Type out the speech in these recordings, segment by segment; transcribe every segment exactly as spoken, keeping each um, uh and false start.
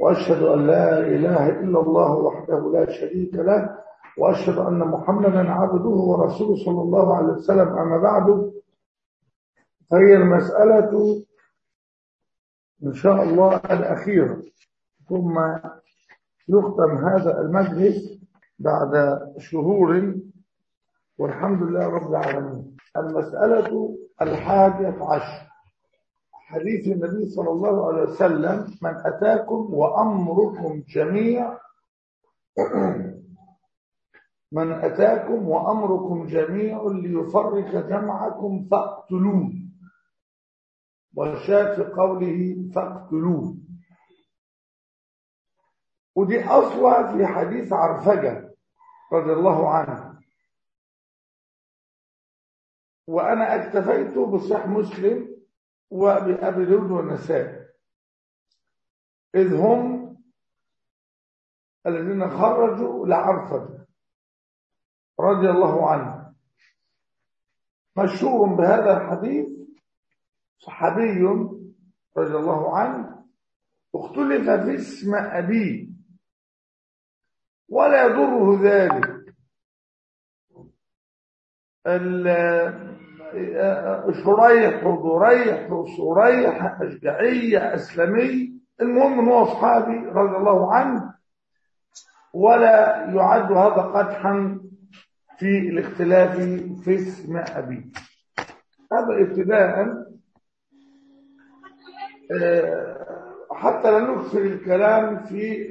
وأشهد أن لا إله إلا الله وحده لا شريك له، وأشهد أن محمدا عبده ورسوله صلى الله عليه وسلم. أما بعد، فهي المسألة إن شاء الله الأخيرة، ثم يختم هذا المجلس بعد شهور، والحمد لله رب العالمين. المسألة الحادية عشر، حديث النبي صلى الله عليه وسلم: من أتاكم وأمركم جميع من أتاكم وأمركم جميع ليفرق جمعكم فاقتلوه، والشاهد في قوله فاقتلوه. ودي أصلا في حديث عرفجة رضي الله عنه، وأنا اكتفيت بصحيح مسلم وبأبي داود والنسائي، إذ هم الذين خرجوا لعرفجة رضي الله عنه. مشهور بهذا الحديث صحابي رضي الله عنه، اختلف في اسم أبيه ولا يضره ذلك. شريح وضريح وصريح، أشجعية، أسلمي، المهم أنه هو صحابي رضي الله عنه، ولا يعد هذا قدحا في الاختلاف في اسم أبيه. هذا ابتداء، حتى لا نكثر الكلام في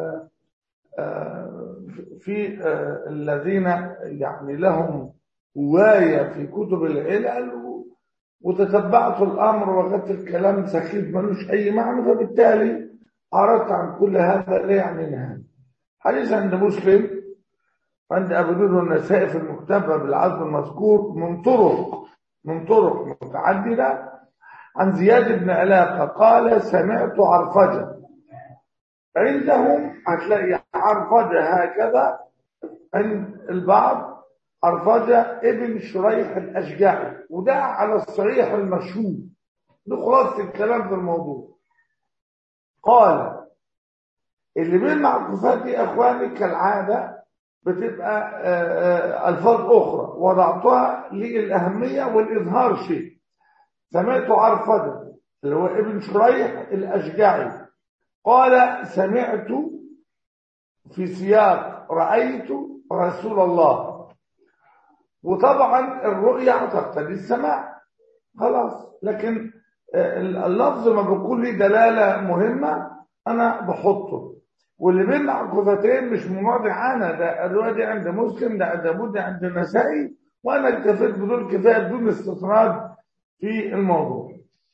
في الذين يعني لهم هواية في كتب العلل، وتتبعت الأمر وغت الكلام سخيف ملوش أي معنى، فبالتالي أردت عن كل هذا لا يعني نهاية. حديث عند مسلم عند أبي داود والنسائي في المكتبة بالعزم المذكور من طرق من طرق متعددة عن زياد بن علاقة قال: سمعت عرفجة. عندهم هتلاقي عرفجة هكذا، عند البعض عرفجة ابن شريح الأشجعي، وده على الصحيح المشهور. ده خلاصة الكلام في الموضوع. قال: اللي بين المعكوفات دي أخواني كالعادة بتبقى ألفاظ أخرى وضعتها للأهمية والإظهار شيء. سمعت عرفجة اللي هو ابن شريح الأشجعي قال: سمعت في سياق رأيت رسول الله. وطبعا الرؤية تقتضي السماع خلاص، لكن اللفظ ما بيكون لي دلالة مهمة أنا بحطه. واللي بين معكوفتين مش مناضع أنا، ده الرواية دي عند مسلم، ده عند أبو ده عند النسائي، وأنا اكتفيت بدون كفاية بدون استطراد في الموضوع.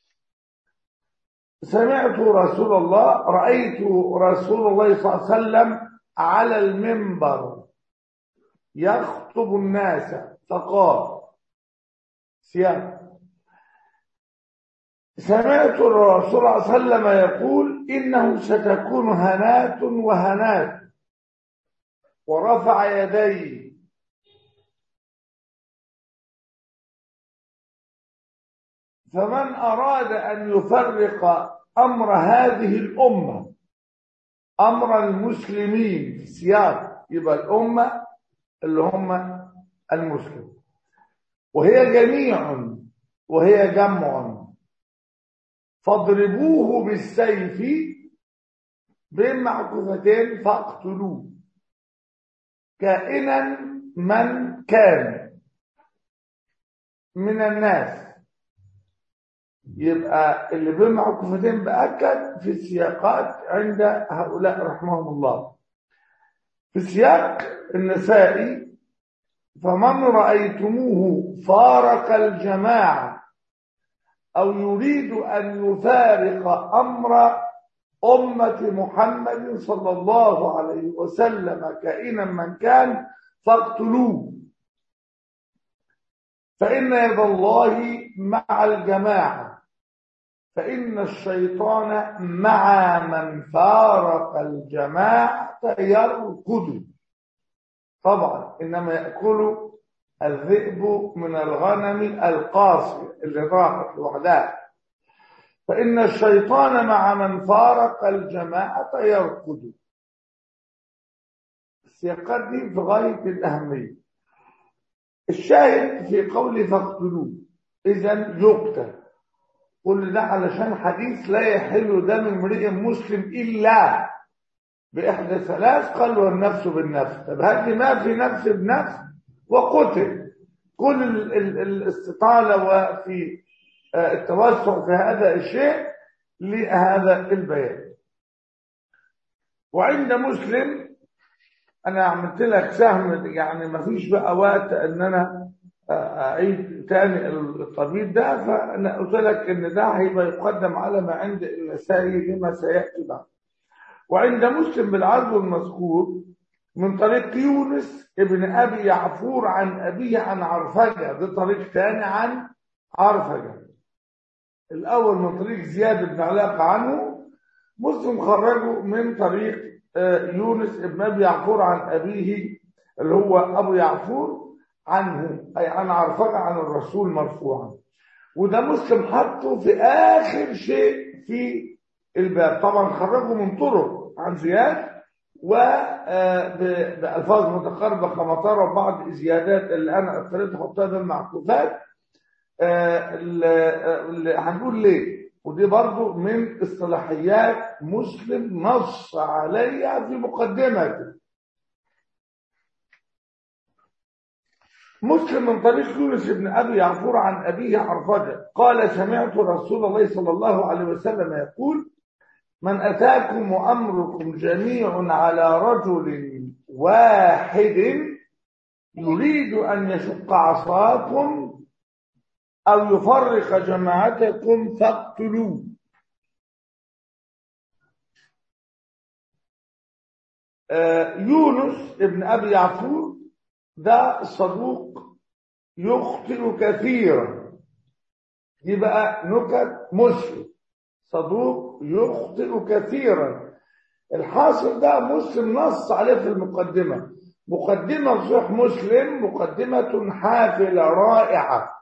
سمعت رسول الله، رأيت رسول الله صلى الله عليه وسلم على المنبر يخطب الناس فقال: سياق. سمعت الرسول صلى الله عليه وسلم يقول: إنه ستكون هنات وهنات، ورفع يديه. فمن أراد أن يفرق أمر هذه الأمة، أمر المسلمين في سياق، يبقى الأمة اللي هم المسلم، وهي جميع وهي جمع، فاضربوه بالسيف بين معكوفتين فاقتلوه، كائنا من كان من الناس. يبقى اللي بين معكوفتين بأكد في السياقات عند هؤلاء رحمهم الله. في سياق النسائي: فمن رأيتموه فارق الجماعة أو يريد أن يفارق أمر أمة محمد صلى الله عليه وسلم كائنا من كان فاقتلوه، فإن يد الله مع الجماعة، فإن الشيطان مع من فارق الجماعة يركض. طبعا إنما يأكل الذئب من الغنم القاصية اللي راحت لوحدها. فإن الشيطان مع من فارق الجماعة يركض. السياقات دي في غاية الأهمية. الشاهد في قول فاقتلوه، إذن يقتل. كل ده علشان حديث لا يحل دم امرئ مسلم إلا بإحدى ثلاث، قال والنفس بالنفس. طب هات لي ما في نفس بنفس وقتل. كل ال- ال- الاستطالة وفي آه، التوسع في هذا الشيء لهذا البيان. وعند مسلم، أنا عملت لك سهم، يعني ما فيش بقى وقت أن أنا آه، أعيد تاني الطبيب ده، فأنا قلت لك إن ده هيبقى يقدم على ما عند النسائي لما سيأتي بعد. وعند مسلم بالعرض المذكور من طريق يونس ابن أبي يعفور عن أبيه عن عرفجة، ده طريق ثاني عن عرفجة. الأول من طريق زياد بن علاقة عنه، مسلم خرجه من طريق آه، يونس ابن أبي يعفور عن أبيه اللي هو أبو يعفور عنه، أي عن عرفجة عن الرسول مرفوعا. وده مسلم حطه في آخر شيء في الباب. طبعا خرجه من طرق عن زياد وبألفاظ متقاربة كما ترى بعض الزيادات اللي أنا اضطريت أحطها في المعطوفات. اللي هنقول ليه، ودي برضو من اصطلاحيات مسلم نص عليها في مقدمته. مسلم من طريق يونس بن أبي يعفور عن أبيه عرفجة قال سمعت رسول الله صلى الله عليه وسلم يقول من أتاكم وأمركم جميع على رجل واحد يريد أن يشق عصاكم أو يفرق جماعتكم فاقتلوه. آه يونس ابن أبي يعفور ده صدوق يخطئ كثيرا، دي بقى نكت مسلم، صدوق يخطئ كثيرا. الحاصل ده مسلم نص عليه في المقدمة، مقدمة صحيح مسلم مقدمة حافلة رائعة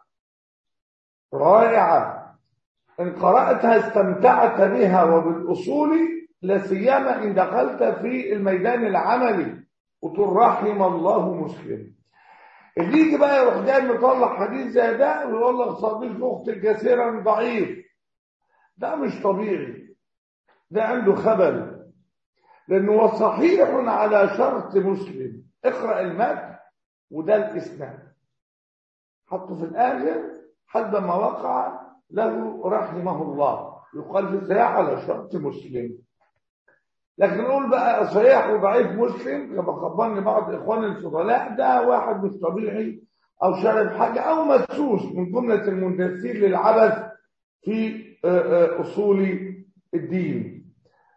رائعة، إن قرأتها استمتعت بها وبالأصول، لا سيما إن دخلت في الميدان العملي وتقول رحم الله مسلم. اللي يجي بقى يروح جاي مطلع حديث زي ده ويقول لك صديق أخت كثيرا ضعيف، ده مش طبيعي، ده عنده خبل، لأنه صحيح على شرط مسلم. اقرأ المتن وده الإسناد حطه في الآخر حد ما وقع له رحمه الله، يقال في الصحيح على شرط مسلم. لكن نقول بقى صحيح وضعيف مسلم كما خبرني بعض إخواني الفضلاء، ده واحد مش طبيعي أو شارب حاجة أو مدسوس من جملة المندسين للعبث في أصول الدين.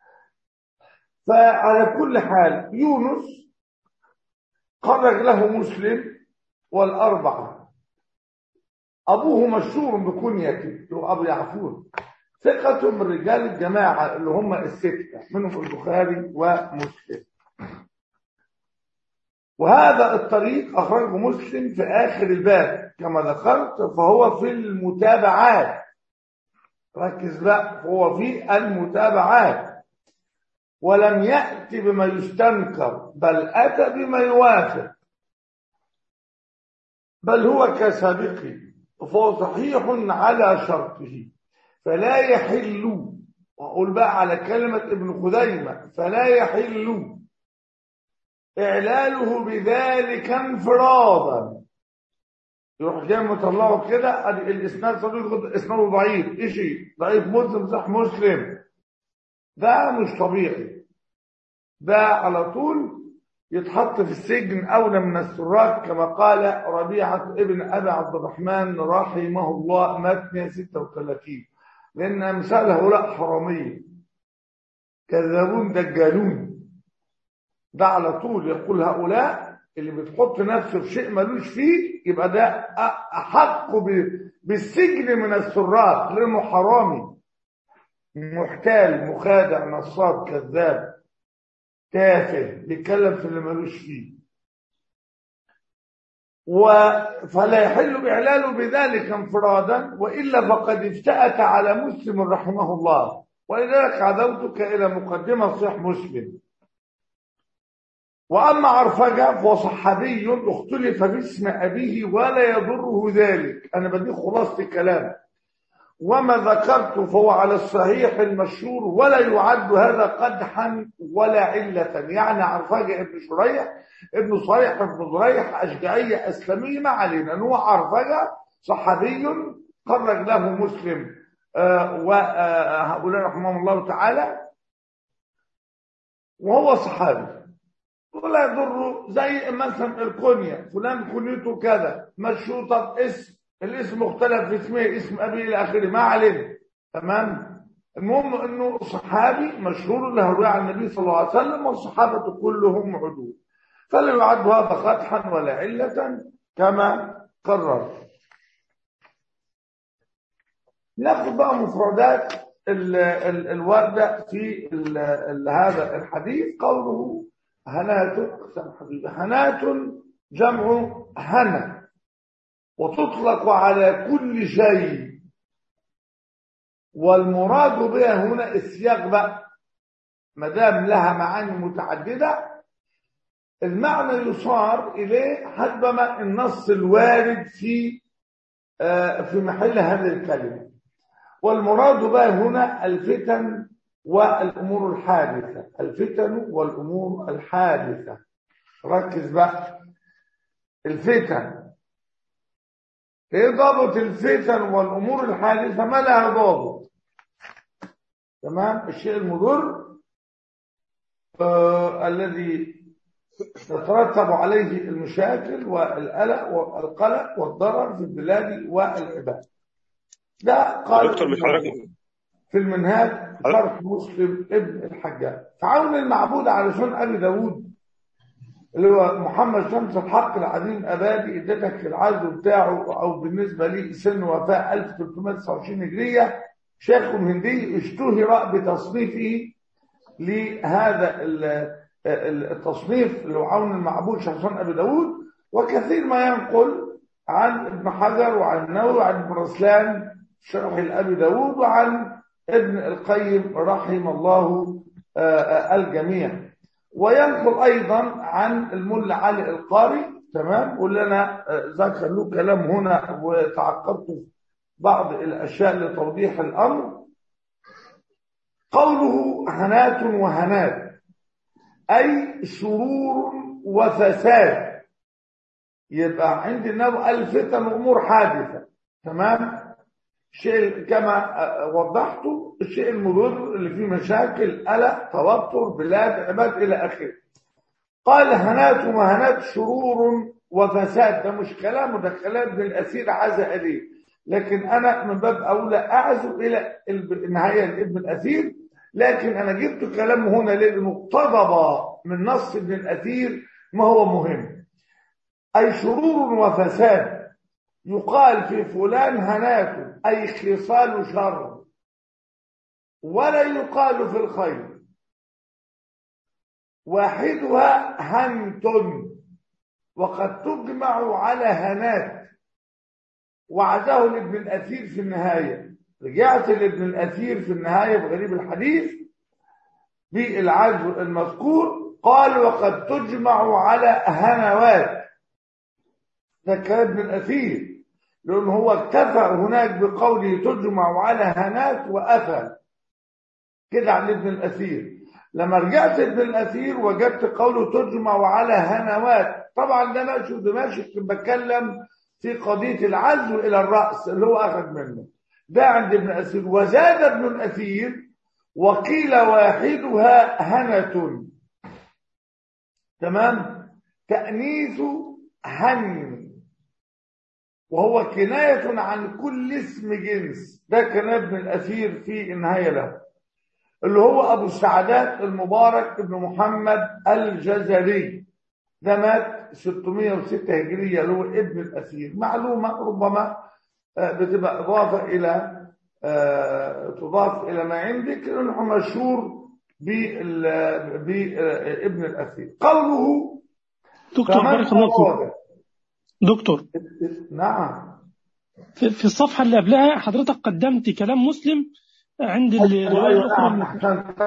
فعلى كل حال يونس خرج له مسلم والأربعة. أبوه مشهور بكنيته أبو يعفور، ثقة من رجال الجماعة اللي هم الستة منهم البخاري ومسلم. وهذا الطريق أخرجه مسلم في آخر الباب كما ذكرت، فهو في المتابعات. ركز بقى، فهو في المتابعات ولم يأتي بما يستنكر بل أتى بما يوافق، بل هو كسابقه، فهو صحيح على شرطه فلا يحل. وأقول بقى على كلمة ابن خزيمة فلا يحل إعلاله بذلك انفرادا. يروح جاي مطلعه كده الإسناد صديق إسناده ضعيف، إشي ضعيف مسلم صح مسلم، ده مش طبيعي، ده على طول يتحط في السجن أولى من السراج كما قال ربيعة ابن أبي عبد الرحمن رحمه الله متن ستة وثلاثين، لأن أمثال هؤلاء حرامية كذابون دجالون. ده على طول يقول هؤلاء اللي بتحط نفسه في شيء ملوش فيه يبقى ده أحق بالسجن من السراج، لأنه حرامي محتال مخادع نصاب كذاب تافه بيتكلم في اللي ملوش فيه. فلا يحل إعلاله بذلك انفرادا، وإلا فقد افتأت على مسلم رحمه الله. ولذلك عزوتك إلى مقدمة صحيح مسلم. وأما عرفجة فهو صحابي اختلف باسم أبيه ولا يضره ذلك. أنا بدي خلاصة الكلام. وما ذكرت فهو على الصحيح المشهور، ولا يعد هذا قدحا ولا علة. يعني عرفجة ابن شريح ابن صريح ابن ضريح أشجعية أسلمية، ما علينا أنه عرفجة صحابي خرج له مسلم آه وهؤلاء رحمهم الله تعالى، وهو صحابي ولا يضره. زي مثلا الكنية، فلان كنيته كذا مشروطة باسم، الاسم مختلف في اسمه، اسم أبيه إلى آخره، ما علينا. تمام. المهم أنه صحابي مشهور له رواية عن النبي صلى الله عليه وسلم، والصحابة كلهم عدول، فلا يعد هذا قدحا ولا علة كما قرر. ناخذ بقى مفردات الوردة في ال ال هذا الحديث. قوله هنات، هنات جمع هنا، وتطلق على كل شيء، والمراد بها هنا السياق بقى، ما دام لها معاني متعددة المعنى يصار إليه حسب ما النص الوارد في في محل هذه الكلمة. والمراد بها هنا الفتن والأمور الحادثة، الفتن والأمور الحادثة. ركز بقى، الفتن ايه ضابط الفتن والأمور الحادثة؟ ما لها ضابط. تمام. الشيء المضر آه الذي تترتب عليه المشاكل والقلق والقلق والضرر في البلاد والعباد. ده قال دكتور مش حضرتك في المنهاج شرح مسلم ابن الحجاج. تعاون المعبود على سنن ابي داود اللي هو محمد شمس الحق العظيم ابادي، اديتك العزو بتاعه او بالنسبه لي سن وفاه ألف وثلاثمائة وتسعة وعشرين هجريه، شيخ هندي اشتهر بتصنيفه لهذا التصنيف اللي هو عون المعبود شرح سنن ابي داود، وكثير ما ينقل عن ابن حجر وعن النووي وعن ابن رسلان شرح الأبي داود وعن ابن القيم رحم الله الجميع، وينقل أيضا عن الملا علي القاري. تمام. واللي أنا ذكر له كلام هنا وتعقبت بعض الأشياء لتوضيح الأمر. قوله هنات وهنات أي شرور وفساد. يبقى عند النبي الفتن وأمور حادثة. تمام. شيء كما وضحته، الشيء المضر اللي فيه مشاكل، قلق، توتر، بلاد، عباد إلى آخره. قال هنات وهنات شرور وفساد. ده مش كلامه، ده كلام ابن الأثير عزى إليه، لكن أنا من باب أولى أعزو إلى النهاية لابن الأثير، لكن أنا جبت كلامه هنا لأنه اقتضب من نص ابن الأثير ما هو مهم. أي شرور وفساد. يقال في فلان هنات أي خصال شر، ولا يقال في الخير. واحدها هنت، وقد تجمع على هنات. وعزاه لابن الأثير في النهاية. رجعت لابن الأثير في النهاية بغريب الحديث بالعزو المذكور، قال وقد تجمع على هنوات. ده كلام ابن الأثير، لأنه هو اكتفى هناك بقوله تجمع على هنات وأثر كده عن ابن الأثير. لما رجعت ابن الأثير وجدت قوله تجمع على هنوات. طبعا ده انا شو دمشق بتكلم في قضية العزو إلى الرأس اللي هو أخذ منه ده عند ابن الأثير. وزاد ابن الأثير وقيل واحدها هنة. تمام. تأنيث هن، وهو كناية عن كل اسم جنس. ده كان ابن الأثير في النهاية له، اللي هو أبو السعدات المبارك ابن محمد الجزري. ده مات ستمائة وستة هجرية، اللي هو ابن الأثير. معلومة ربما بتبقى إضافة إلى تضاف إلى ما عندك، لأنه مشهور بابن الأثير. قوله دكتور بارك الله فيك. دكتور، نعم. في في الصفحة اللي قبلها حضرتك قدمت كلام مسلم عند الرواية ايوه الأخرى نعم، اللي احسنت.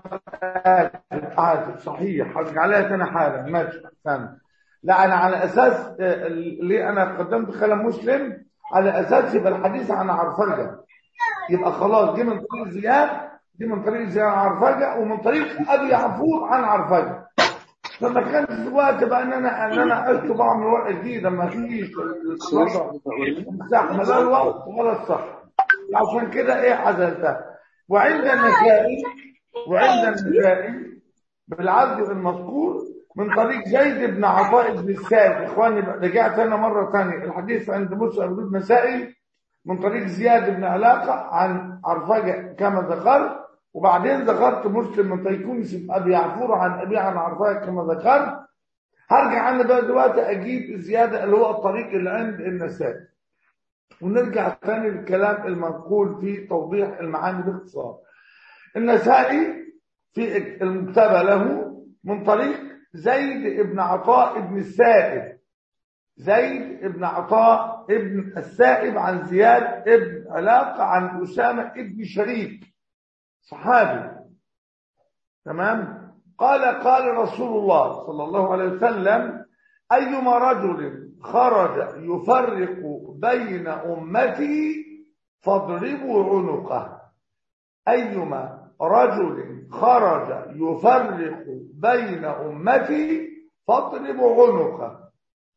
آسف صحيح، هرجع عليها تاني حالا. ماشي احسنت. لا انا على اساس آه، ليه انا قدمت كلام مسلم؟ على اساس يبقى الحديث عن عرفجه، يبقى خلاص دي من طريق زياد، دي من طريق زياد عن عرفجه، ومن طريق ابي يعفور عن عرفجه. فما كانش وقت بقى ان انا ان انا اكتب اعمل ورقه جديده، ما فيش الوضع المساحه، لا الوقت ولا الصحه. عشان كده ايه حذفتها. وعند النسائي، وعند النسائي بالعدل المذكور من طريق زيد بن عطاء بن السائب. اخواني رجعت انا مره ثانيه، الحديث عند مسلم بن النسائي من طريق زياد بن علاقه عن عرفجه كما ذكرت، وبعدين ذكرت مسلم من طريق يونس بن ابي يعفور عن ابي عن عرفجه كما ذكرت. هرجع انا بقى دلوقتي اجيب الزياده اللي هو الطريق اللي عند النسائي، ونرجع ثاني للكلام المنقول في توضيح المعاني باختصار. النسائي في المكتبة له من طريق زيد بن عطاء بن السائب، زيد بن عطاء بن السائب عن زياد بن علاقة عن أسامة بن شريك صحابي. تمام. قال قال رسول الله صلى الله عليه وسلم: أيما رجل خرج يفرق بين أمتي فاضربوا عنقه. أيما رجل خرج يفرق بين أمتي فاضربوا عنقه.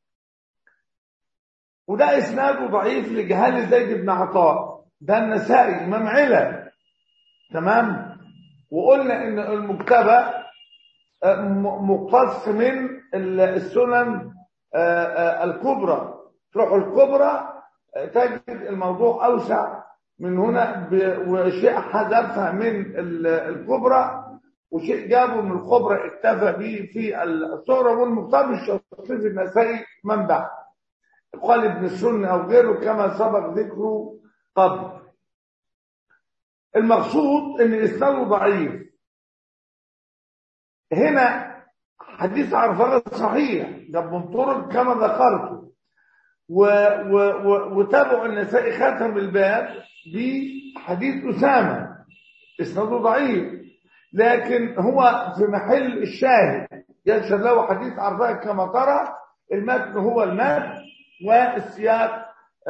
وده إسناده ضعيف لجهال زيد بن عطاء، ده النسائي إمام علل. تمام. وقلنا إن المكتبة مقتص من السنن الكبرى، تروح الكبرى تجد الموضوع أوسع من هنا، وشيء حذفها من الكبرى وشيء جابه من الكبرى اكتفى به في الصغرى. والمختار الشخصي النسائي منبع قال ابن السنة أو غيره كما سبق ذكره قبل. المقصود ان اسناده ضعيف. هنا حديث عرفجة صحيح جاب من طرق كما ذكرته، وتابعوا النسائي ختم الباب بحديث أسامة اسناده ضعيف، لكن هو في محل الشاهد يشهد له حديث عرفجة كما ترى. المتن هو المتن والسياق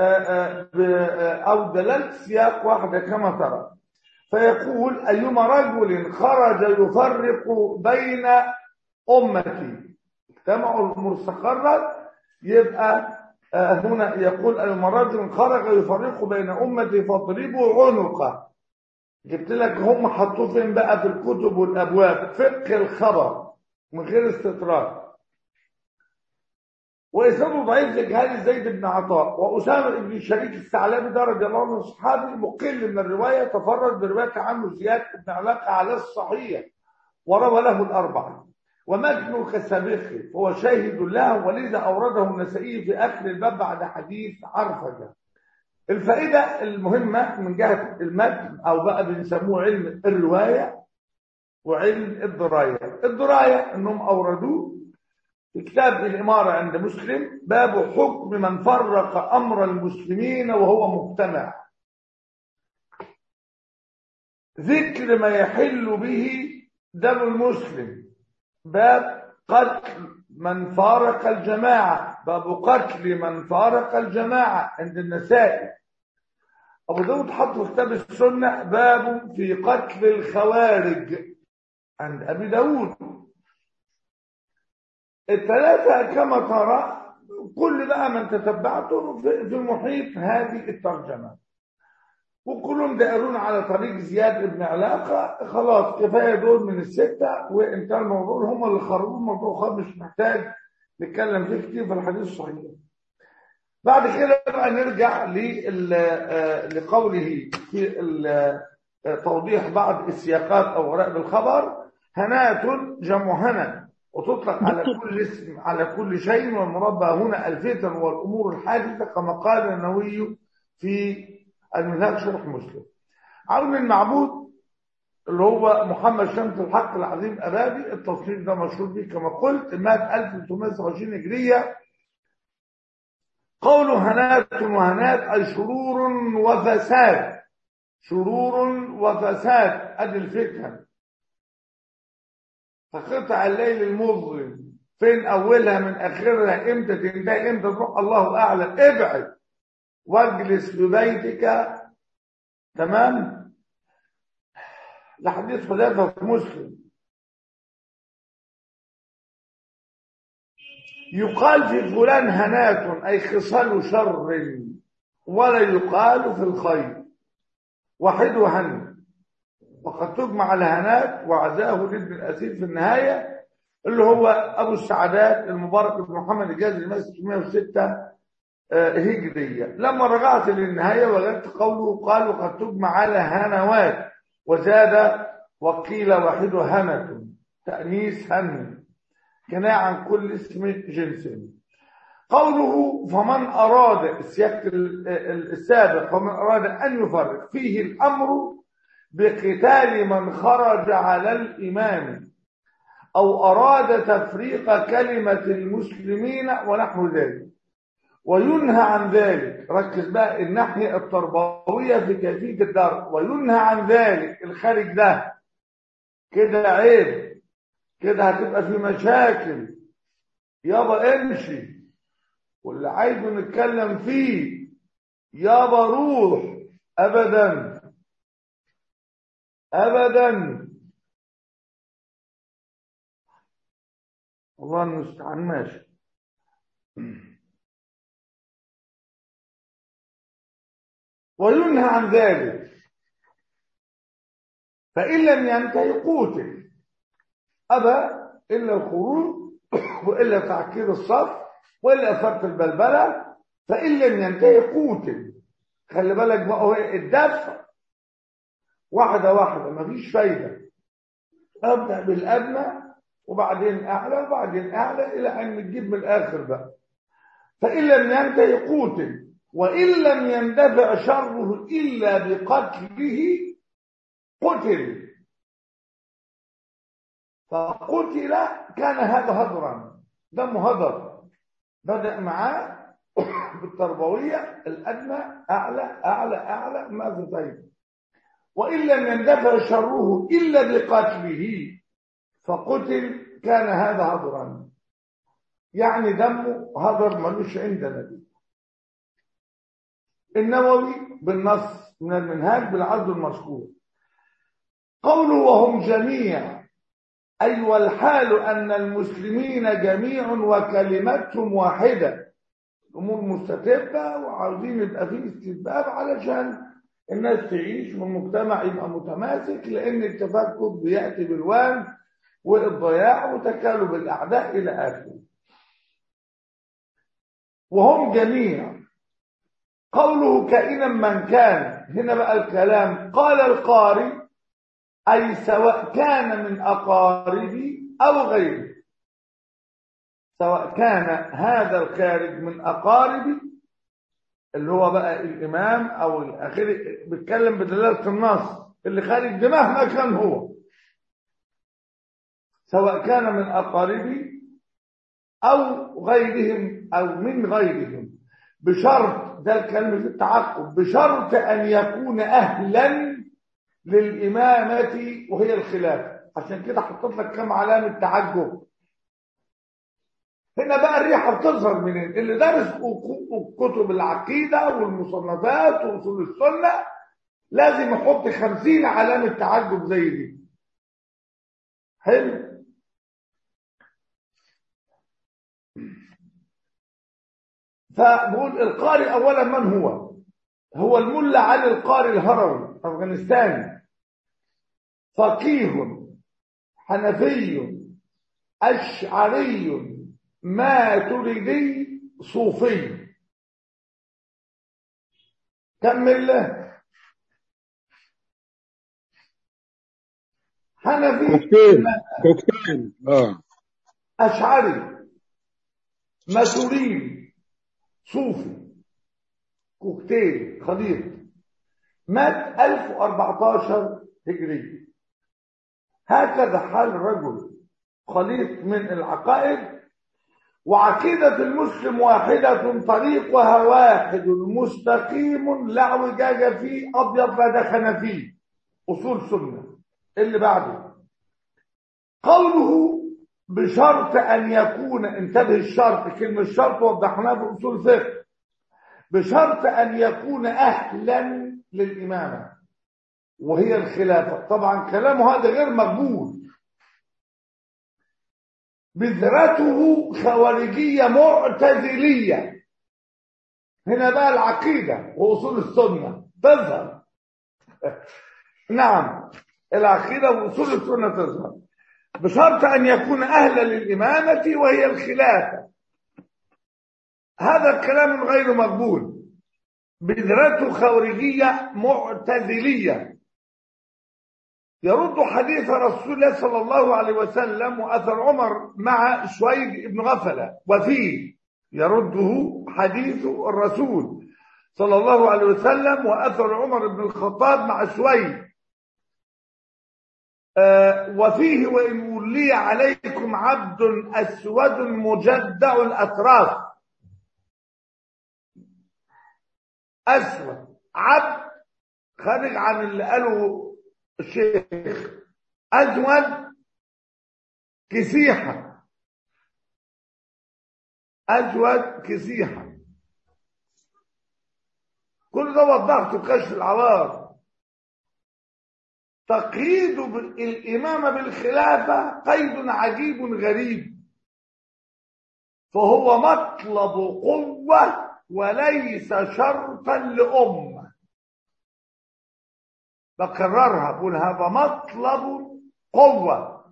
أو دلالة السياق واحدة كما ترى. فيقول: أيما رجل خرج يفرق بين أمتي، اجتمعوا المستقرة. يبقى هنا يقول: أيما رجل خرج يفرق بين أمتي فاضربوا عنقه. جبت لك هم حطوه فين بقى في الكتب والأبواب؟ فقه الخبر من غير استطراد. وإسناده ضعيف لجهال زيد بن عطاء. وأسامة بن شريك الثعلبي ده رضي الله عنه صحابي مقل من الرواية، تفرد برواية عنه زياد بن علاقة على الصحيح وروى له الأربعة. ومتنه كسابقه فهو شاهد له، ولذا أورده النسائي في آخر الباب بعد حديث عرفجة. الفائدة المهمة من جهة المتن أو بقى بنسموه علم الرواية وعلم الدراية. الدراية أنهم أوردوه في كتاب الإمارة عند مسلم، باب حكم من فرق أمر المسلمين وهو مجتمع، ذكر ما يحل به دم المسلم. باب قتل من فارق الجماعة، باب قتل من فارق الجماعة عند النسائي. أبو داود حط في كتاب السنة باب في قتل الخوارج عند أبي داود. الثلاثة كما ترى كل بقى من تتبعته في محيط هذه الترجمة، وكلهم دائرون على طريق زياد بن علاقة. خلاص كفاية دول من الستة وانتهى الموضوع. هم اللي خرجوا الموضوع خالص، مش محتاج نتكلم فيه كتير في الحديث الصحيح. بعد كده بقى نرجع لقوله في توضيح بعض السياقات أو غرائب الخبر. هنات جمع هنا، وتطلق على كل اسم على كل شيء، والمربى هنا الفتن والأمور الحادثة كما قال النووي في المنهاج شرح مسلم. عون المعبود اللي هو محمد شمس الحق العظيم أبادي، التصنيف ده مشهور به كما قلت، مات ألف وثلاثمائة وتسعة وعشرين هجرية، قوله هنات وهنات أي شرور وفساد، شرور وفساد أدي الفكرة. فقطع الليل المظلم فين أولها من آخرها، إمتى تنتهي، إمتى تروح، الله أعلم. ابعد واجلس ببيتك. تمام. لحديث حذيفة في مسلم يقال في فلان هنات أي خصال شر، ولا يقال في الخير وحد هن. وقد تجمع الهنات وعزاه لابن الأسير في النهاية اللي هو أبو السعدات المبارك بن محمد الجازري مات ستمائة وستة هجرية. لما رجعت للنهاية وجدت قوله قال وقد تجمع على هنوات، وزاد وقيل واحد هنة تأنيس هن كناية عن كل اسم جنس. قوله فمن أراد السياق السابق فمن أراد أن يفرق فيه الأمر بقتال من خرج على الإمام أو أراد تفريق كلمة المسلمين ونحو ذلك، وينهى عن ذلك. ركز بقى الناحية التربوية في كيفية الدرء. وينهى عن ذلك الخارج ده كده عيب، كده هتبقى في مشاكل، يابا امشي. واللي عايزه نتكلم فيه يابا روح. ابدا ابدا. الله المستعان. ماشي. وينهى عن ذلك فإن لم ينتهي قوتل، أبى إلا الخروج وإلا تعكير الصف وإلا إثارة البلبلة. فإن لم ينتهي قوتل. خلي بالك بقى هو الدفع واحدة واحدة، مفيش فايدة. أبدأ بالأدنى وبعدين أعلى وبعدين أعلى إلى أن نجيب من الآخر بقى. فإن لم ينتهي قوتل وإن لم يندفع شره إلا بقتله قتل. فقتل كان هذا هدرا، دمه هدر. بدأ معاه بالتربوية الأدنى أعلى أعلى أعلى ما في فايدة. وإن لم يندفع شره إلا بقتله فقتل كان هذا هدرا، يعني دمه هدر ملوش عندنا دي. النووي بالنص من المنهاج بالعرض المذكور قوله وهم جميع أي والحال أن المسلمين جميع وكلمتهم واحدة. الأمور مستتبة وعاوزين يبقى فيه استتباب علشان الناس تعيش والمجتمع يبقى متماسك، لأن التفكك بيأتي بالوان والضياع وتكالب الأعداء إلى آخره. وهم جميع قوله كائنا من كان. هنا بقى الكلام قال القارئ أي سواء كان من أقاربي أو غيره، سواء كان هذا الخارج من أقاربي اللي هو بقى الإمام أو الأخير، بيتكلم بدلالة النص اللي خارج ده مهما كان هو، سواء كان من أقاربي أو غيرهم أو من غيرهم، بشرط ده الكلمة في التعقب، بشرط أن يكون أهلا للإمامة وهي الخلافة. عشان كده حطيت لك كم علامة تعجب. هنا بقى الريحة بتظهر منين؟ اللي دارس كتب العقيدة والمصنفات وأصول السنة لازم يحط خمسين علامة تعجب زي دي. حلو. فبقول القارئ أولا من هو؟ هو الملا علي القارئ الهروي أفغانستاني، فقيه حنفي أشعري ماتريدي صوفي. كمل له. حنفي كوكتيل كوكتيل اه أشعري ماتريدي صوفي، كوكتيل خليط. مات ألف وأربعتاشر هجري. هكذا حال رجل خليط من العقائد وعقيدة المسلم واحدة طريقها واحد مستقيم لا اعوجاج فيه أبيض لا دخن فيه. أصول سنة. اللي بعده قوله بشرط أن يكون، انتبه الشرط، كلمة الشرط وضحناها في أصول فقه، بشرط أن يكون أهلا للإمامة وهي الخلافة. طبعا كلامه هذا غير مقبول، بذرته خوارجية معتزلية. هنا بقى العقيدة وأصول السنة تظهر. نعم، العقيدة وأصول السنة تظهر بشرط أن يكون أهلا للإمامة وهي الخلافة. هذا الكلام غير مقبول، بذرته خوارجية معتزلية. يرد حديث رسول الله صلى الله عليه وسلم وأثر عمر مع شويد بن غفلة، وفيه يرده حديث الرسول صلى الله عليه وسلم وأثر عمر بن الخطاب مع شويد، آه وفيه وإن ولي عليكم عبد أسود مجدع الأطراف. أسود عبد خارج عن اللي قاله الشيخ، أسود كسيحة، أسود كسيحة. كل ده وضحته كشف العوار. تقييد الإمامة بالخلافة قيد عجيب غريب، فهو مطلب قوة وليس شرطا لأمة. بكررها، بقول هذا مطلب قوة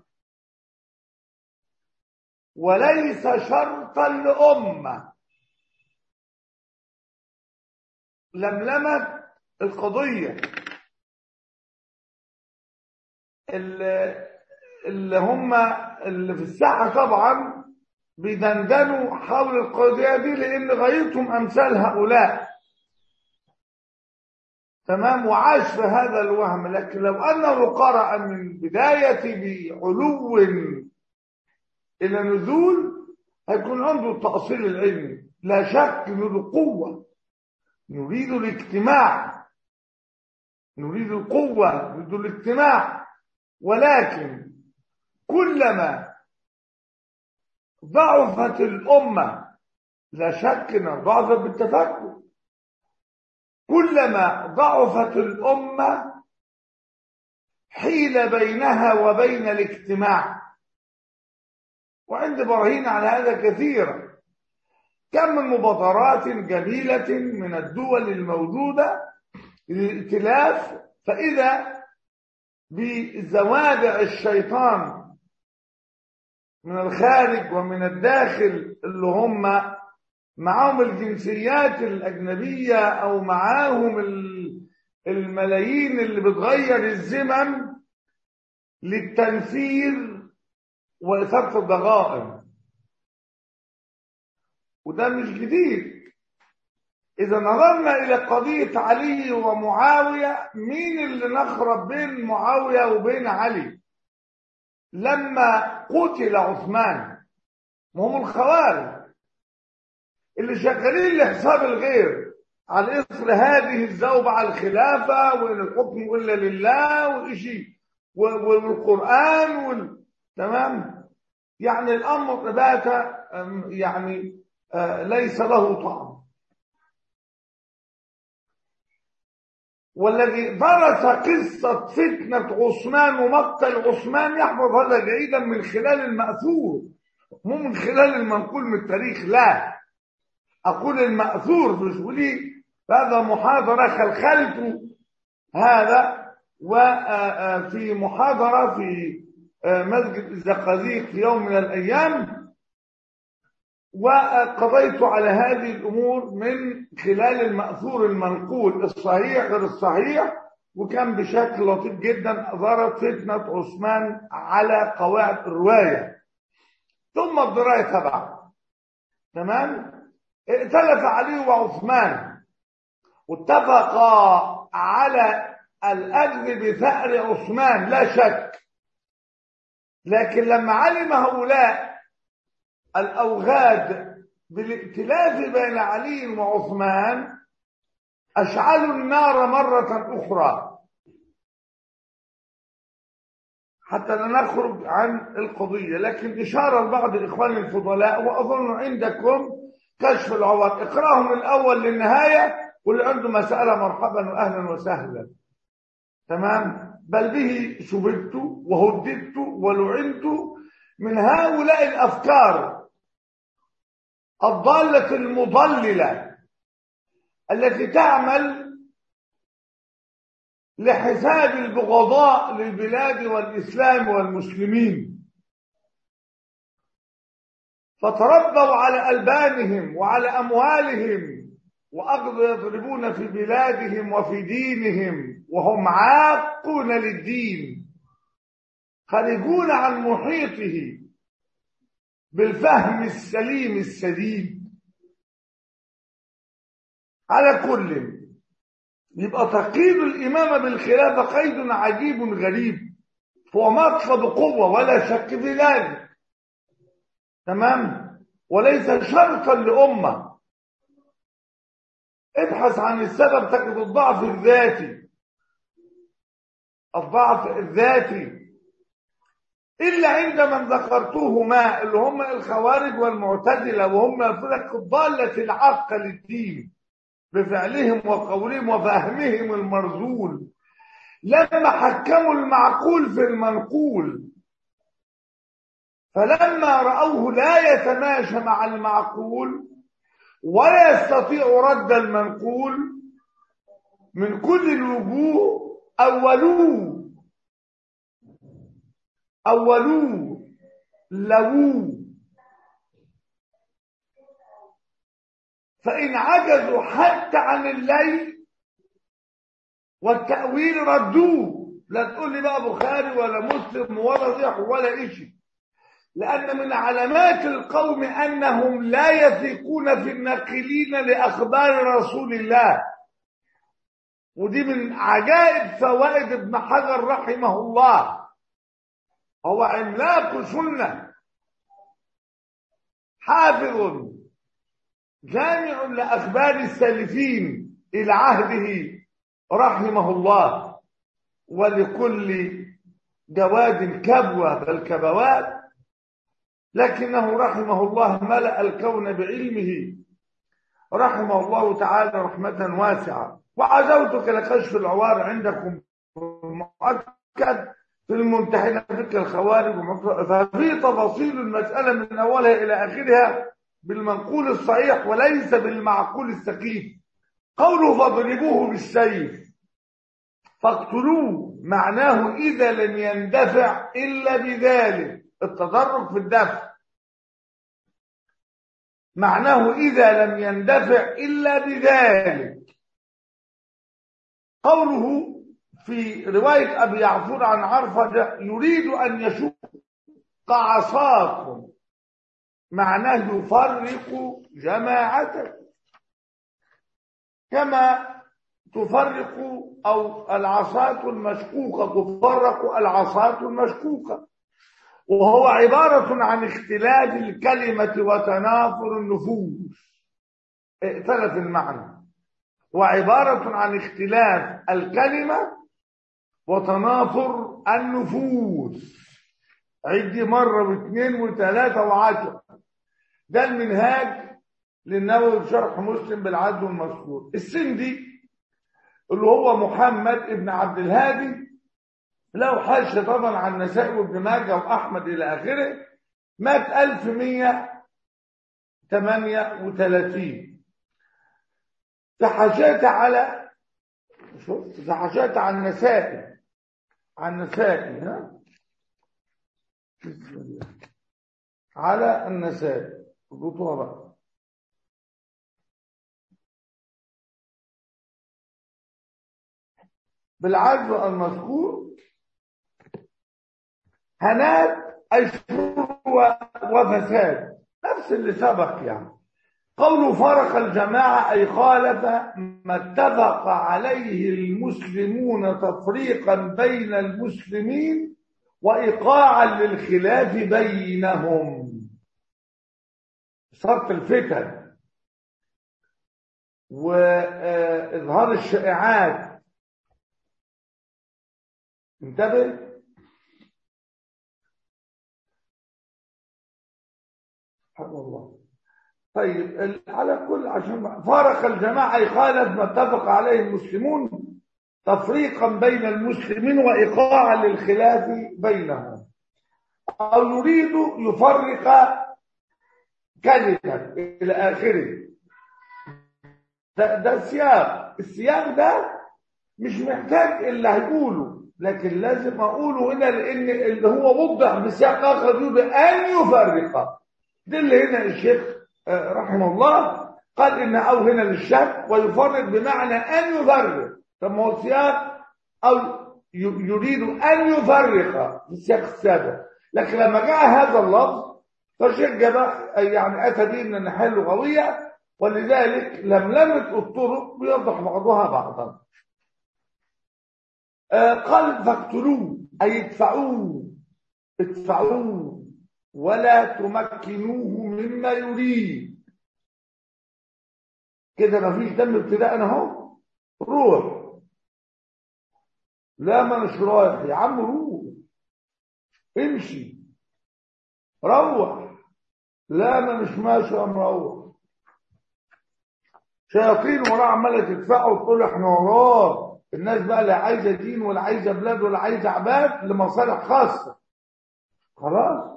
وليس شرطا لأمة. لملمت القضية اللي, اللي هم اللي في الساحة طبعا بيدندنوا حول القضية دي لأن غايتهم أمثال هؤلاء. تمام، وعاش في هذا الوهم. لكن لو أنه قرأ من بداية بعلو إلى نزول هيكون عنده التأصيل العلمي. لا شك نريد قوة، نريد الاجتماع، نريد القوة، نريد الاجتماع. ولكن كلما ضعفت الأمة، لا شك أنها ضعفت بالتفكر، كلما ضعفت الأمة حيل بينها وبين الاجتماع. وعند براهين على هذا كثيرا. كم من مبادرات جميلة من الدول الموجودة للائتلاف، فإذا بزوادع الشيطان من الخارج ومن الداخل اللي هم معاهم الجنسيات الأجنبية أو معاهم الملايين اللي بتغير الزمن للتنفير وإثارة الضغائن. وده مش جديد. إذا نظرنا إلى قضية علي ومعاوية، مين اللي نخرب بين معاوية وبين علي لما قتل عثمان؟ وهم الخوارج اللي شغالين لحساب الغير على إثر هذه الزوبعة الخلافة وإن الحكم إلا لله وإشي والقرآن وال... تمام. يعني الأمر بات يعني ليس له طعم. والذي درس قصة فتنة عثمان ومقتل عثمان يحفظ هذا جيدا من خلال المأثور، مو من خلال المنقول من التاريخ. لا، أقول المأثور مش ولي. هذا محاضرة خلخلت هذا، وفي محاضرة في مسجد الزقازيق في يوم من الأيام، وقضيت على هذه الأمور من خلال المأثور المنقول الصحيح غير الصحيح، وكان بشكل لطيف جدا أظهرت فتنة عثمان على قواعد الرواية ثم الدراية تبعها. تمام. ائتلف علي وعثمان واتفقا على الأجر بثأر عثمان لا شك. لكن لما علم هؤلاء الأوغاد بالائتلاف بين علي وعثمان أشعلوا النار مرة أخرى، حتى لا نخرج عن القضية. لكن إشارة لبعض الإخوان الفضلاء، وأظن عندكم كشف العوار، اقرأهم من الأول للنهاية، واللي عنده مسألة مرحبا وأهلا وسهلا. تمام؟ بل به شببت وهددت ولعنت من هؤلاء الأفكار الضالة المضللة التي تعمل لحساب البغضاء للبلاد والإسلام والمسلمين، فتربوا على ألبانهم وعلى أموالهم وأخذوا يضربون في بلادهم وفي دينهم، وهم عاقون للدين خارجون عن محيطه بالفهم السليم السديد. على كل يبقى تقييد الإمامة بالخلافة قيد عجيب غريب، هو مطلب قوة ولا شك في ذلك، تمام، وليس شرطا لأمة. ابحث عن السبب تجد الضعف الذاتي، الضعف الذاتي إلا عند من ذكرتهما اللي هم الخوارج والمعتزلة، وهم الفرق الضالة العاقة للدين بفعلهم وقولهم وفهمهم المرذول، لما حكموا المعقول في المنقول، فلما رأوه لا يتماشى مع المعقول ولا يستطيع رد المنقول من كل الوجوه، أولوه أولوه لووه. فإن عجزوا حتى عن الليل والتأويل ردوه. لا تقول لي بقى بخاري ولا مسلم ولا ضيح ولا إشي، لأن من علامات القوم أنهم لا يثقون في الناقلين لأخبار رسول الله، ودي من عجائب فوائد ابن حجر رحمه الله. هو عملاق سنة، حافظ جامع لأخبار السالفين إلى عهده رحمه الله. ولكل جواد كبوة بل كبوات، لكنه رحمه الله ملأ الكون بعلمه رحمه الله تعالى رحمة واسعة. وعزوتك لكشف العوار عندكم مؤكد في الممتحنة فكر الخوارج، ففي تفاصيل المسألة من أولها إلى آخرها بالمنقول الصحيح وليس بالمعقول السقيم. قوله فاضربوه بالسيف فاقتلوه معناه إذا لم يندفع إلا بذلك، التدرج في الدفع معناه إذا لم يندفع إلا بذلك. قوله في رواية أبي يعفور عن عرفة يريد أن يشق عصاكم معناه يفرق جماعتكم كما تفرق أو العصاة المشقوقة تفرق العصاة المشقوقة، وهو عبارة عن اختلاف الكلمة وتنافر النفوس. ائتلف المعنى، وعبارة عن اختلاف الكلمة وتنافر النفوس. عدي مرة واثنين وثلاثة وعشرة. ده المنهاج للنووي في شرح مسلم بالعدل والمذكور. السندي اللي هو محمد ابن عبد الهادي له حاشية طبعا عن النسائي وابن ماجه وأحمد إلى آخره، مات ألف ومئة وثمانية وثلاثين. تحاشيت على شوف تحاشيت عن النسائي عن النسائي ها على النسائي اضبطوها بقى. بالعدل المذكور هنات أي شرور وفساد، نفس اللي سبق يعني. قوله فرق الجماعة أي خالف ما اتفق عليه المسلمون تفريقا بين المسلمين وإيقاعا للخلاف بينهم. إثارة الفتن وإظهار الشائعات. انتبه. سبحان الله. طيب على كل عشان فارق الجماعة يخالف ما اتفق عليه المسلمون تفريقا بين المسلمين وإيقاعا للخلاف بينهم، أو يريد يفرق كلمة إلى آخره. ده, ده السياق. السياق ده مش محتاج اللي هيقوله، لكن لازم أقوله هنا لأن اللي هو وضح بسياق آخر يريد أن يفرق. ده اللي هنا الشيخ رحمه الله قال إن أو هنا للشك ويفرق بمعنى أن يفرق. طب ما هو السياق أو يريد أن يفرق في السياق السابق، لكن لما جاء هذا اللفظ فشجع يعني أتى به من الناحية اللغوية، ولذلك لملمة الطرق بيوضح بعضها بعضا. آه قال فاقتلوه أي ادفعوه ادفعوه ولا تمكنوه مما يريد. كده مفيش دم ابتداء اهو. روح. لا ما مش رايح يا عم، روح امشي روح. لا ما مش ماشي يا مروح. شياطين وراه عماله تدفعه وتقول احنا وراه. الناس بقى لا عايزه دين ولا عايزه بلاد ولا عايزه عباد لمصالح خاصه. خلاص.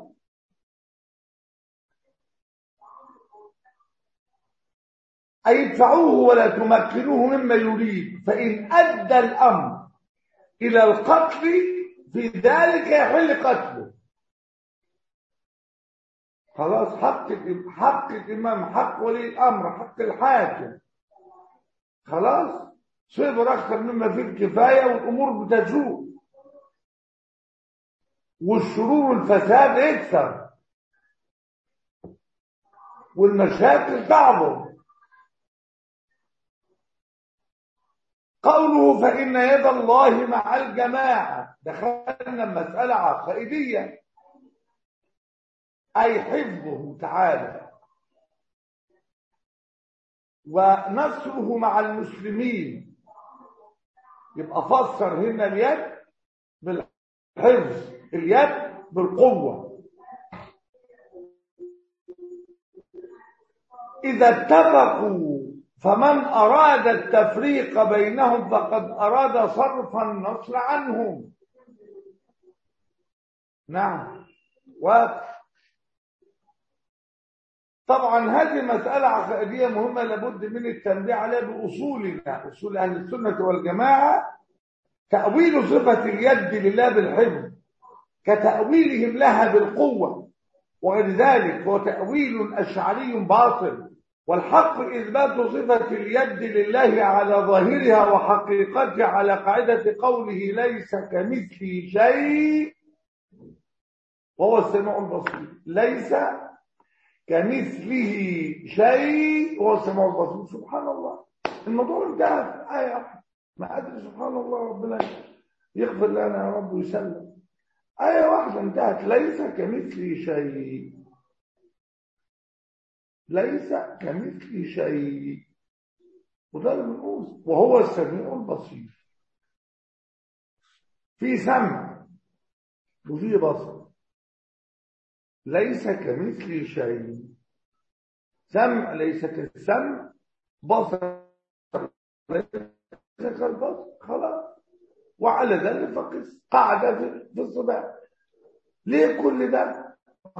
أي يدفعوه ولا تمكنوه مما يريد، فإن أدى الأمر إلى القتل في ذلك يحل قتله. خلاص. حق حق الإمام، حق ولي الأمر، حق الحاكم. خلاص. صبر أكثر مما فيه الكفاية والأمور بتسوء والشرور والفساد يكثر والمشاكل تعظم. قوله فإن يد الله مع الجماعة، دخلنا مسألة عقائدية، أي حفظه تعالى ونصره مع المسلمين. يبقى فسر هنا اليد بالحفظ، اليد بالقوة. إذا اتفقوا فمن أراد التفريق بينهم فقد أراد صرف النصر عنهم. نعم. وطبعا هذه مسألة عقائدية مهمة لابد من التنبيه عليها بأصولنا، أصول أهل السنة والجماعة. تأويل صفة اليد لله بالحفظ كتأويلهم لها بالقوة وغير ذلك هو تأويل أشعري باطل، والحق إثبات صفة اليد لله على ظاهرها وحقيقتها على قاعدة قوله ليس كمثله شيء وهو السميع البصير. ليس كمثله شيء وهو السميع البصير. سبحان الله. الموضوع انتهى في آية واحدة. ما أدري سبحان الله، ربنا يغفر لنا يا رب ويسلم. آية واحدة انتهت. ليس كمثله شيء. ليس كمثله شيء. وده اللي بنقول وهو السميع البصير. في سمع وفي بصر. ليس كمثله شيء. سمع ليس كالسمع، بصر ليس كالبصر. خلاص. وعلى ذلك فقس قاعدة في الصباح. ليه كل ده؟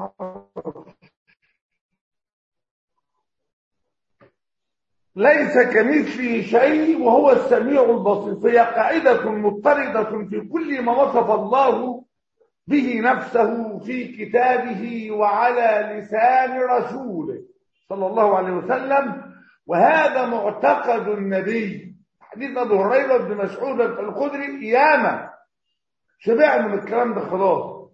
ليس كمثله شيء وهو السميع البصير، فهي قاعدة مضطردة في كل ما وصف الله به نفسه في كتابه وعلى لسان رسوله صلى الله عليه وسلم. وهذا معتقد النبي. حديث ابو هريره بن مسعود الخدري ياما شبعنا من الكلام ده خلاص.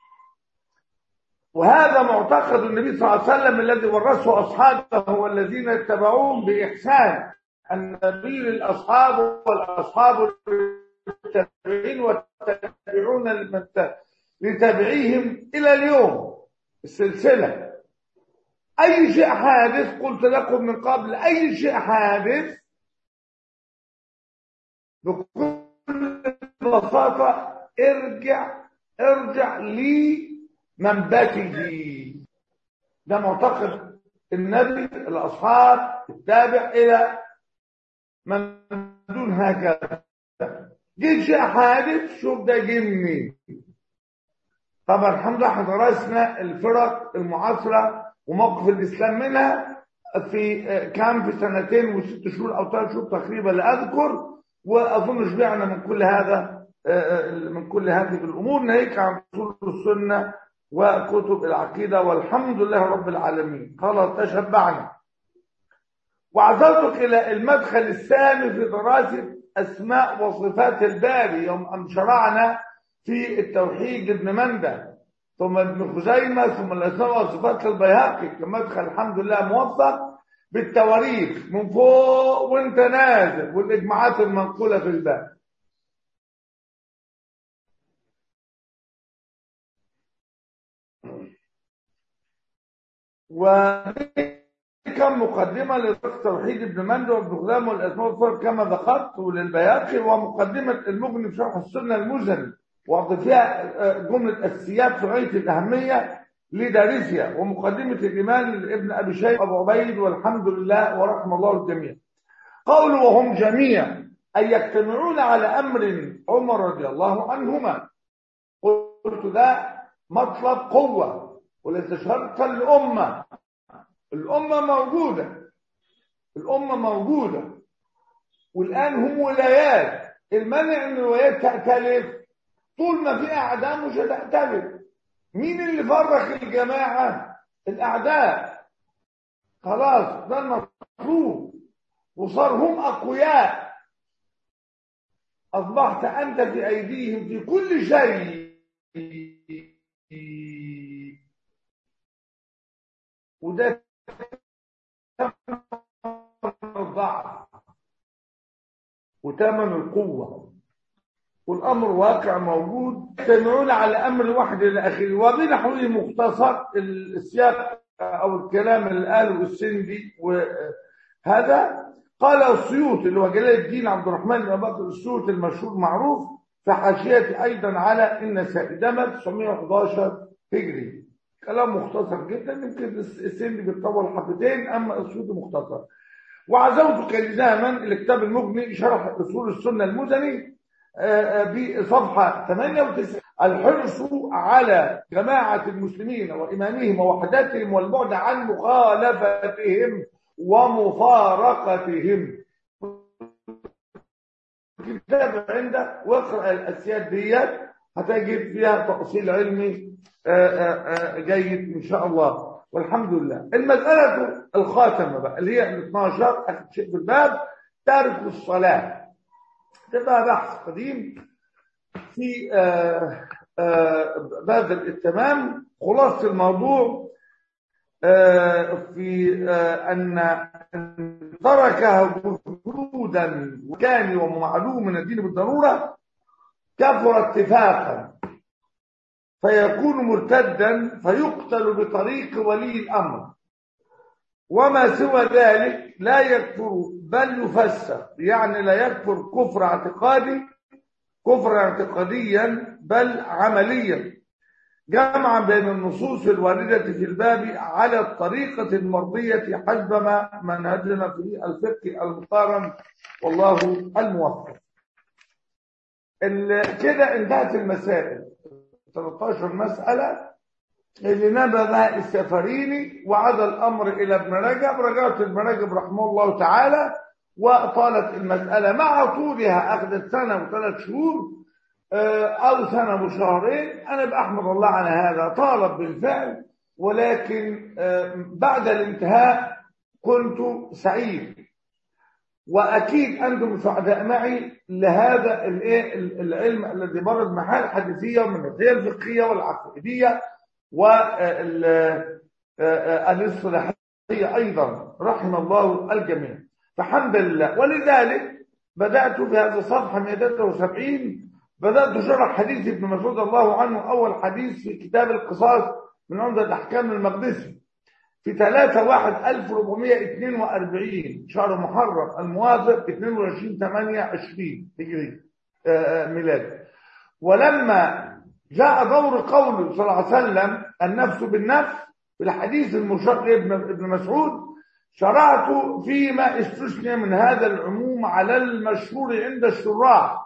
وهذا معتقد النبي صلى الله عليه وسلم الذي ورثه اصحابه والذين اتبعوهم باحسان. النبي للاصحاب والاصحاب للتابعين والتابعون لتابعيهم الى اليوم السلسله. أي شيء حادث قلت لكم من قبل، أي شيء حادث بكل بساطة ارجع ارجع لمنبته. ده معتقد النبي، الأصحاب، التابع إلى من دون هكذا. جه شيء حادث، شوف ده جه منين. طبعا الحمد لله احنا درسنا الفرق المعاصرة وموقف الإسلام منها في كام في سنتين وست شهور أو ثلاث شهور تقريبا لا أذكر، وأظن شبعنا من كل هذا من كل هذه الأمور. ناهيك عن أصول السنة وكتب العقيدة والحمد لله رب العالمين. خلاص تشبعنا. وعزوتك إلى المدخل الثاني في دراسة أسماء وصفات الباري يوم أن شرعنا في التوحيد ابن مندة ثم ابن خزيمة ثم الأسماء وصفات البيهقي كمدخل الحمد لله موفق بالتواريخ من فوق وانت نازل والإجماعات المنقولة في الباب. وكم مقدمة لدراسة توحيد ابن مندة وابن خزيمة والأسماء والصفات كما ذكرت وللبيهقي، ومقدمة المغني في شرح السنة المزني وأعطي فيها جملة أساسيات في غاية الأهمية لدارسها، ومقدمة الإيمان لابن أبي شيبة أبو عبيد والحمد لله ورحم الله الجميع. قولوا وهم جميع أن يجتمعون على أمر عمر رضي الله عنهما. قلت ده مطلب قوة وليس شرطا الأمة. الأمة موجودة، الأمة موجودة والآن هم ولايات. المنع أن الولايات تأتلف طول ما في أعداء مش هتأتلف. مين اللي فرق الجماعة؟ الأعداء. خلاص ده المطلوب وصار هم أقوياء. أصبحت أنت في أيديهم في كل شيء، وده الضعف وثمن القوة، والأمر واقع موجود. يجتمعون على أمر واحد إلى آخره. وبنحوه مختصر السياق أو الكلام اللي قاله السندي وهذا قال السيوطي اللي هو جلال الدين عبد الرحمن بن أبي بكر السيوطي المشهور معروف في حاشيته أيضا على النسائي دمت تسعمائة وأحد عشر هجري. كلام مختصر جدا، يمكن السندي بيتطول حبتين أما السيوطي مختصر. وعزوتك لزاما الكتاب المغني شرح أصول السنة المزني بصفحة ثمانية وتسعين. الحرص على جماعة المسلمين وإمامهم ووحدتهم والبعد عن مخالفتهم ومفارقتهم. الكتاب عندك واقرأ الأسياد ديت هتجد فيها تأصيل علمي جيد إن شاء الله والحمد لله. المسألة الخاتمة بقى اللي هي ال اثناشر آخر شيء في الباب، تارك الصلاة. ده بحث قديم في آآ آآ باب الاتمام. خلاصة الموضوع في أن تركها وجودا وكان ومعلوم من الدين بالضرورة كفر اتفاقا فيكون مرتدا فيقتل بطريق ولي الأمر، وما سوى ذلك لا يكفر بل يفسر، يعني لا يكفر كفر اعتقادي كفر اعتقاديا بل عمليا، جمعا بين النصوص الواردة في الباب على الطريقة المرضية حسب ما منهجنا في الفقه المقارن والله الموفق. كده انتهت المسائل ثلاثة عشر مسألة اللي نبذها السفريني وعاد الأمر إلى ابن رجب. رجعت ابن رجب رحمه الله تعالى وطالت المسألة مع طولها أخذت سنة وثلاث شهور أو سنة وشهرين. أنا بأحمد الله على هذا، طالب بالفعل، ولكن بعد الانتهاء كنت سعيد، وأكيد أنتم سعداء معي لهذا العلم الذي مرد محال الحديثية ومن الناحية الفقهية والعقيدية والاصطلاحية أيضا رحم الله الجميع فحمد لله. ولذلك بدأت في هذه الصفحة مئتين وسبعين بدأت شرح حديث ابن مسعود الله عنه، أول حديث في كتاب القصاص من عمدة الأحكام المقدسي. في ثلاثة واحد ألف وأربعمائة واثنين وأربعين شهر محرم الموافق اثنين وعشرين ثمانية عشرين هجري ميلادي. ولما جاء دور قوله صلى الله عليه وسلم النفس بالنفس في الحديث المشار ابن ابن مسعود شرعت فيما استثني من هذا العموم على المشهور عند الشراح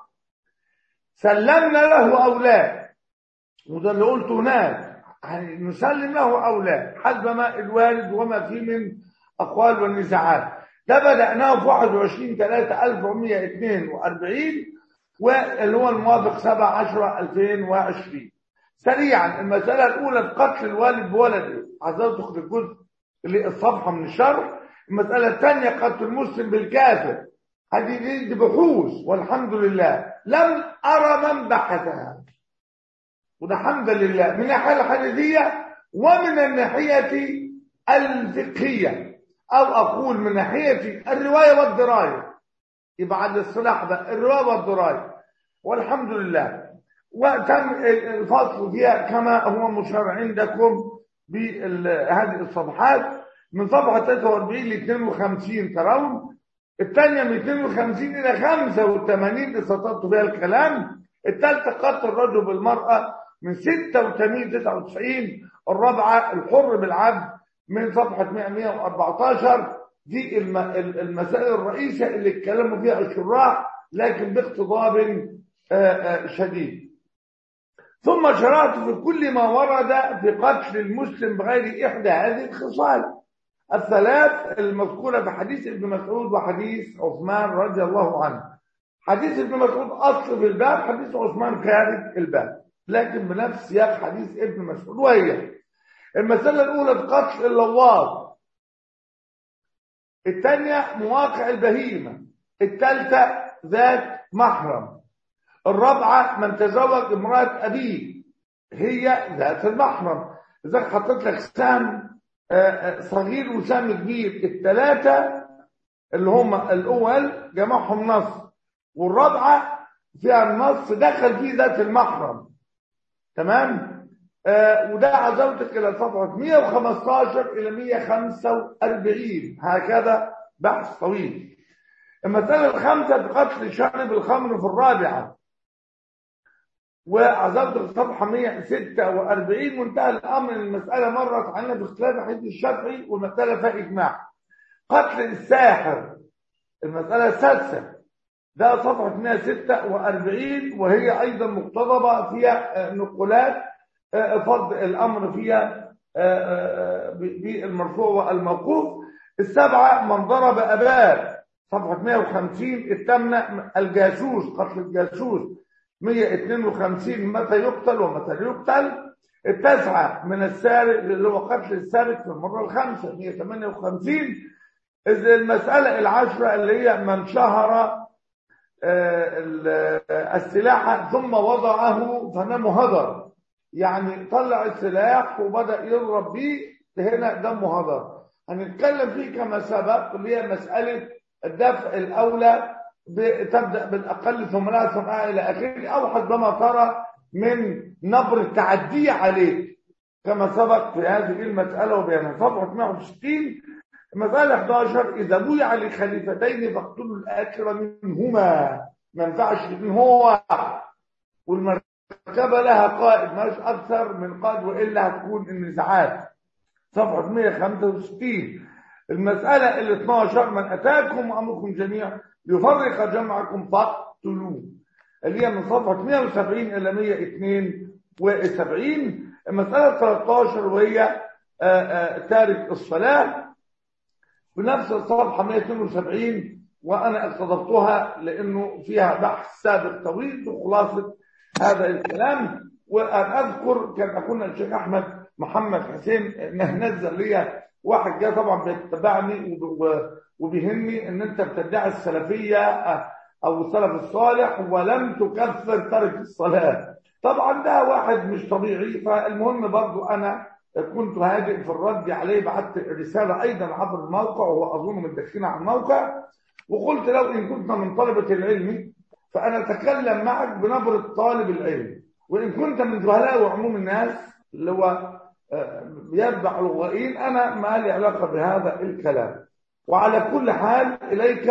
سلمنا له أو لا، وده اللي قلته هناك يعني نسلم له أو لا حسب ما الوارد وما فيه من أقوال والنزاعات. ده بدأناه في واحد وعشرين ثلاثة ألف وأربعمائة واثنين وأربعين واللي هو الموافق سبعة عشر ألفين وعشرين. سريعا المسألة الأولى قتل الوالد بولده، عايزين تاخد الجزء اللي الصفحة من الشرح. المسألة الثانية قتل المسلم بالكافر، هذه دي بحوث والحمد لله لم أرى من بحثها، وده الحمد لله من الناحية الحديثية ومن الناحية الفقهية، أو أقول من ناحية الرواية والدراية. يبقى على الصلاح ده الرواية والدراية والحمد لله. وتم الفصل فيها كما هو مشار عندكم بهذه الصفحات من صفحة ثلاثة وأربعين ل اثنين وخمسين ترون، الثانية من اثنين وخمسين إلى خمسة وثمانين اللي سطرت بها الكلام، الثالثة قتل الرجل بالمرأة من ستة وثمانين تسعة وتسعين، الرابعة الحر بالعبد من صفحة مئة وأربعة عشر. دي المسائل الرئيسة اللي اتكلموا فيها الشراح لكن باقتضاب شديد. ثم شرعت في كل ما ورد في قتل المسلم بغير إحدى هذه الخصال الثلاث المذكورة في حديث ابن مسعود وحديث عثمان رضي الله عنه. حديث ابن مسعود أصل في الباب، حديث عثمان خارج الباب لكن بنفس سياق حديث ابن مسعود. وهي المسألة الأولى في قتل اللواط، الثانية مواقع البهيمة، الثالثة ذات محرم، الرابعة من تزوج امرأة أبيه هي ذات المحرم. إذا حطيت لك سهم صغير وسهم كبير، الثلاثة اللي هم الأول جمعهم نص، والرابعة فيها النص دخل فيه ذات المحرم. تمام؟ آه وده عزوتك إلى صفحة مئة وخمسة عشر إلى مئة وخمسة وأربعين، هكذا بحث طويل. المسألة الخامسة في قتل شارب الخمر في الرابعة، وعزوتك صفحة مئة وستة وأربعين. منتهى الأمر المسألة مرت عنا باختلاف حديث الشافعي والمسألة فيها إجماع. قتل الساحر المسألة السادسة، ده صفحة مئة وستة وأربعين، وهي أيضا مقتضبة فيها نقولات فض الأمر فيها بالمرفوع والموقوف. السبعة من ضرب أباه صفحة مئة وخمسين. الثامنة الجاسوس، قتل الجاسوس مئة واثنين وخمسين، متى يقتل ومتى يقتل. التاسعة من السارق اللي هو قتل السارق في المرة الخامسة مئة وثمانية وخمسين. المسألة العشرة اللي هي من شهر السلاح ثم وضعه فنام هدر، يعني طلع السلاح وبدأ يضرب بيه، هنا دمه هدر. هنتكلم فيه كما سبق اللي هي مسألة الدفع الأولى تبدأ بالأقل ثم لا ثم إلى آخره، أو حسب ما ترى من نبر التعدي عليه كما سبق في هذه المسألة وبيانها. صفحة مئة وستين. مسألة إحدى عشر إذا بويع لخليفتين فاقتلوا الآخر منهما، ما ينفعش من هو والمركبة لها قائد ماش أكثر من قائد وإلا هتكون النزاعات. صفحة مئة وخمسة وستين. المسألة ال اثني عشر من أتاكم وأمركم جميعا يفرق جمعكم فاقتلوه، اللي هي من صفحة مئة وسبعين إلى مئة واثنين وسبعين. المسألة ثلاثة عشر وهي آآ آآ تارك الصلاة بنفس الصفحة مئة واثنين وسبعين، وأنا اقتضبتها لأنه فيها بحث سابق طويل وخلاصة هذا الكلام. وأنا أذكر كان أخونا الشيخ أحمد محمد حسين نزل لي واحد جاء طبعا بيتبعني وبيهمني ان انت بتدعي السلفيه او السلف الصالح ولم تكفر ترك الصلاه. طبعا ده واحد مش طبيعي. فالمهم برضو انا كنت هادئ في الرد عليه، بعت رساله ايضا عبر الموقع وهو اظن متدخلين على الموقع، وقلت لو ان كنت من طلبه العلم فانا اتكلم معك بنبره طالب العلم، وان كنت من جهلاء وعموم الناس اللي هو يتبع لغويين، انا ما لي علاقه بهذا الكلام. وعلى كل حال اليك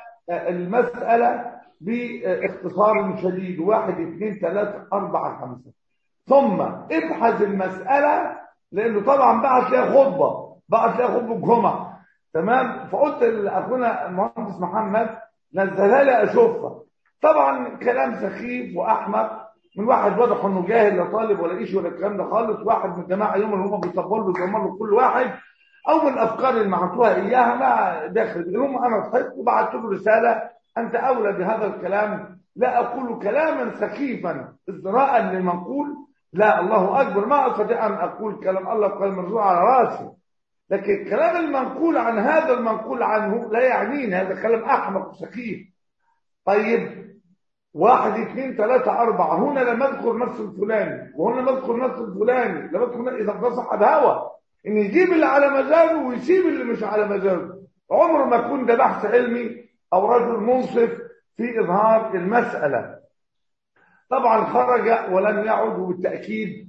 المساله باختصار شديد، واحد اثنين ثلاثه اربعه خمسه، ثم ابحث المساله، لانه طبعا بعت لها خطبه، بعت لها خطبه جمعه، تمام. فقلت لاخونا المهندس محمد نزلها لي اشوفها. طبعا كلام سخيف واحمق من واحد واضح انه جاهل، لا طالب ولا ايش ولا الكلام ده خالص، واحد من الجماعه يوم اللي هم بيطبلوا بيجملوا كل واحد، او من الافكار اللي معطوها اياها ما داخل اليوم. انا ضحكت وبعت له رساله: انت اولى بهذا الكلام، لا اقول كلاما سخيفا ازدراء للمنقول، لا الله اكبر، ما استطيع ان اقول كلام الله وكلام الرسول على راسي، لكن الكلام المنقول عن هذا المنقول عنه لا يعنيني، هذا كلام احمق وسخيف. طيب واحد اثنين ثلاثة أربعة، هنا لما أذكر نفس الفلاني وهنا ما أذكر نفس الفلاني، لما أذكر إذا ده صاحب هوا إن يجيب اللي على مزاجه ويسيب اللي مش على مزاجه، عمره ما يكون ده بحث علمي أو رجل منصف في إظهار المسألة. طبعا خرج ولم يعد، وبالتأكيد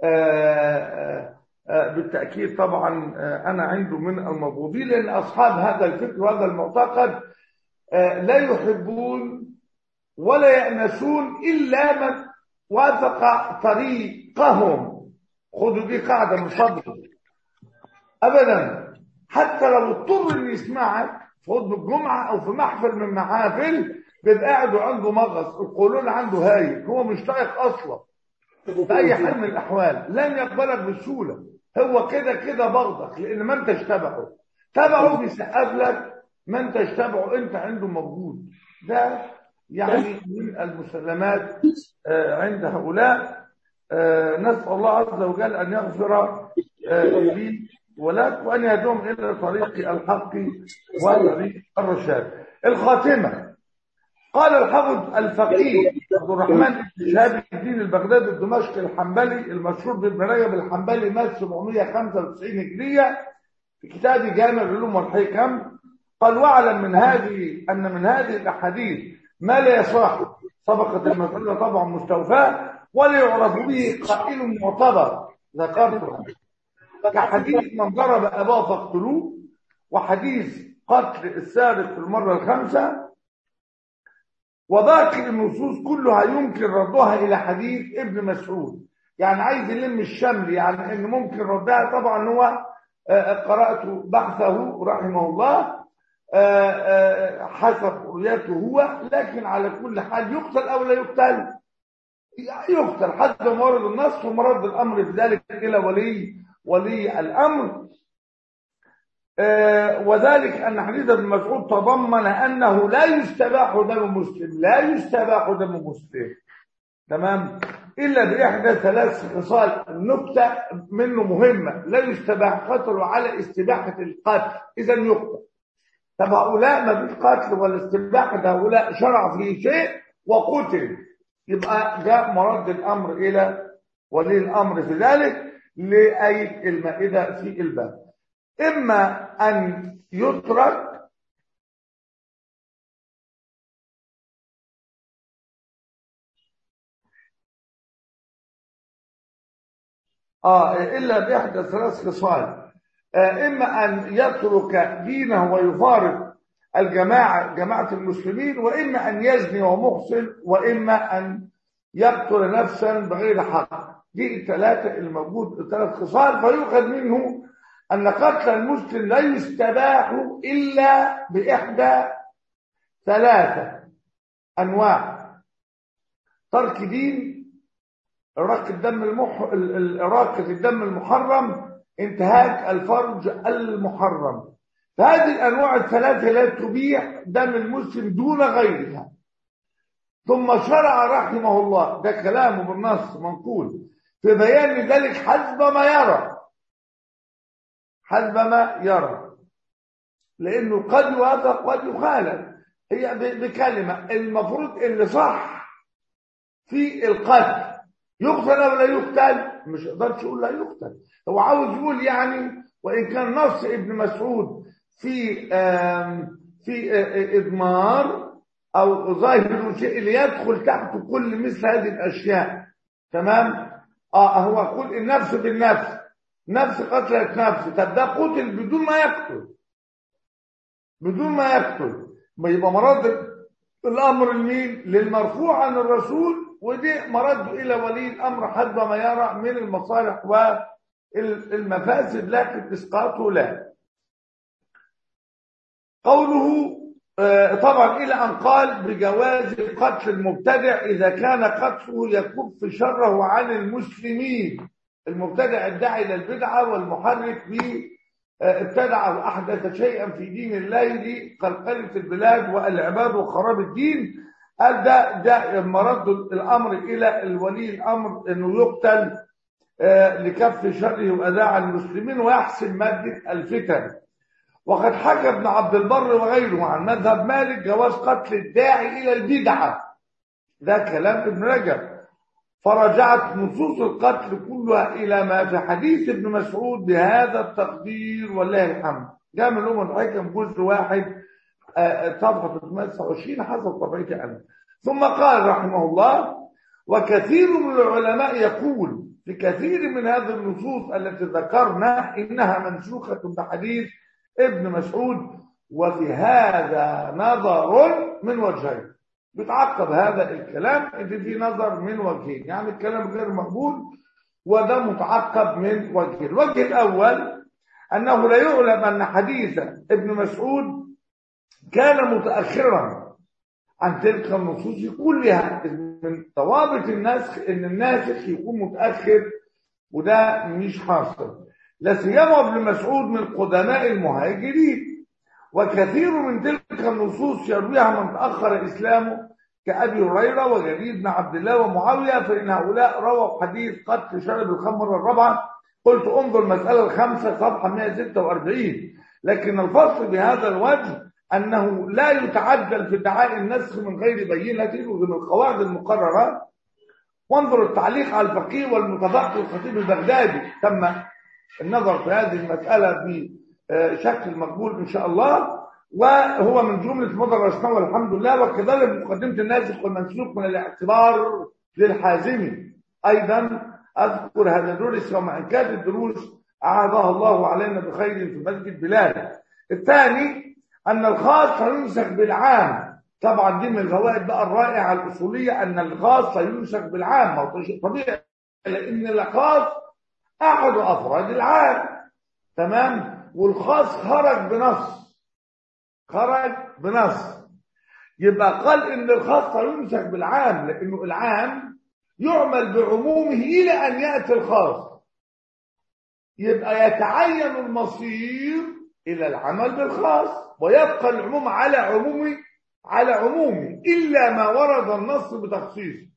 آآ آآ بالتأكيد طبعا أنا عنده من المبغوضين، لأن أصحاب هذا الفكر وهذا المعتقد لا يحبون ولا يأنسون إلا من وافق طريقهم. خذوا دي قاعدة من فضلكم أبدا، حتى لو اضطر إن يسمعك في خطبة الجمعة أو في محفل من محافل بيبقى قاعد وعنده مغص، القولون عنده هايل، هو مش طايق أصلا في أي حال من الأحوال، لن يقبلك بسهولة، هو كده كده بغضك لأن ما أنتش تبعه، تبعه بيسقف لك، ما أنتش تبعه أنت عنده موجود. ده يعني من المسلمات عند هؤلاء. نسأل الله عز وجل أن يغفر لي ولك وأن يهدهم إلى طريق الحق وطريق الرشاد. الخاتمة. قال الحافظ الفقيه عبد الرحمن بن شهاب الدين البغدادي الدمشقي الحنبلي المشهور بابن رجب الحنبلي، مات سبعمائة وخمسة وتسعين هجرية، في كتاب جامع العلوم والحكم، قال: واعلم من هذه أن من هذه الأحاديث ما لا يصح، سبقت المسألة طبعا مستوفاة، ولا يعرف به قائل معتبر ذكرته، كحديث من ضرب أباه فاقتلوه، وحديث قتل السارق في المرة الخامسة، وباقي النصوص كلها يمكن ردها إلى حديث ابن مسعود. يعني عايز يلم الشمل، يعني إن ممكن ردها. طبعا هو قرأت بحثه رحمه الله حسب رؤيته هو، لكن على كل حال يقتل أو لا يقتل؟ يقتل حتى مورد النص، ومرد الأمر في ذلك إلى ولي ولي الأمر. وذلك أن حديث ابن مسعود تضمن أنه لا يستباح دم مسلم، لا يستباح دم مسلم، تمام، إلا بإحدى ثلاث خصال. نكتة منه مهمة: لا يستباح قتله على استباحة القتل، إذا يقتل. طب هؤلاء ما فيش قتل ولا استباحة، هؤلاء شرع فيه شيء وقتل، يبقى جاء مرد الأمر إلى ولي الأمر في ذلك لآية المائدة في الباب. إما أن يترك آه إلا بإحدى ثلاث خصال: آه إما أن يترك دينه ويفارق الجماعة جماعة المسلمين، وإما أن يزني ومحسن، وإما أن يقتل نفسا بغير حق. دي الثلاثة الموجود، الثلاث خصال. فيؤخذ منه أن قتل المسلم لا يستباح إلا بإحدى ثلاثة أنواع: ترك دين، إراقة الدم المح... إراقة الدم المحرم، انتهاك الفرج المحرم. فهذه الأنواع الثلاثة لا تبيح دم المسلم دون غيرها. ثم شرع رحمه الله، ده كلامه بالنص منقول، في بيان ذلك حسب ما يرى، حسب ما يرى، لأنه قد يوافق قد يخالف. هي بكلمة المفروض اللي صح في القتل يقتل أو لا يقتل، مش قدرت يقول لا يقتل، هو عاوز يقول يعني وإن كان نص ابن مسعود في في إضمار أو ظاهر شيء اللي يدخل تحت كل مثل هذه الأشياء، تمام. آه هو يقول النفس بالنفس، نفس قتلت نفس. طب ده قتل بدون ما يقتل، بدون ما يقتل، ما يبقى مراد الامر لمين؟ للمرفوع عن الرسول، ودي مرد الى ولي الامر حسب ما يرى من المصالح والمفاسد، لكن اسقاطه لا. قوله طبعا الى ان قال بجواز قتل المبتدع اذا كان قتله يكف شره عن المسلمين. المبتدع الداعي الى البدعه والمحرك به ابتدع واحدث شيئا في دين الله لقلقله البلاد والعباد وخراب الدين، قال ده ده مرد الامر الى الولي الامر انه يقتل لكف شره واذى عن المسلمين ويحسن ماده الفتن. وقد حكى ابن عبد البر وغيره عن مذهب مالك جواز قتل الداعي الى البدعه، ده كلام ابن رجب. فرجعت نصوص القتل كلها الى ما في حديث ابن مسعود بهذا التقدير والله الحمد. جامع الامم الحكم جزء واحد صفحه ثلاثمائة وتسعة وعشرين حسب طبيعتي انا. ثم قال رحمه الله: وكثير من العلماء يقول في كثير من هذه النصوص التي ذكرنا انها منسوخه بحديث ابن مسعود، وفي هذا نظر من وجهين. بيتعقب هذا الكلام ان في نظر من وجهين، يعني الكلام غير مقبول وده متعقب من وجهين. الوجه الاول انه لا يعلم ان حديث ابن مسعود كان متاخرا عن تلك النصوص كلها. من ضوابط النسخ ان الناسخ يكون متاخر، وده مش حاصل، لا سيما ابن مسعود من قدماء المهاجرين. وكثير من تلك النصوص يرويها من تأخر إسلامه كأبي هريرة وجرير بن عبد الله ومعاوية، فإن هؤلاء رووا حديث قتل شرب الخمر الرابعة. قلت انظر المسألة الخامسة صفحة مائة وستة وأربعين. لكن الفصل بهذا الوجه أنه لا يتعدل في ادعاء النسخ من غير بينة ومن القواعد المقررة. وانظر التعليق على الفقيه والمتفقه الخطيب البغدادي، تم النظر في هذه المسألة بشكل مقبول إن شاء الله، وهو من جملة مدر الرسول والحمد لله. وكذلك مقدمة الناسخ والمنسوخ من الاعتبار للحازمي أيضا أذكر هذا الدروس، ومع إن كانت الدروس أعاذها الله علينا بخير في مسجد بلاد. الثاني أن الخاص ينسخ بالعام. طبعا دي من الفوائد بقى الرائعة الأصولية أن الخاص ينسخ بالعام، ما هو شيء طبيعي، لأن الخاص أحد أفراد العام، تمام؟ والخاص خرج بنص، خرج بنص، يبقى قال إن الخاص ينسخ بالعام، لأنه العام يعمل بعمومه إلى أن يأتي الخاص، يبقى يتعين المصير إلى العمل بالخاص ويبقى العموم على عمومه على عمومه إلا ما ورد النص بتخصيصه.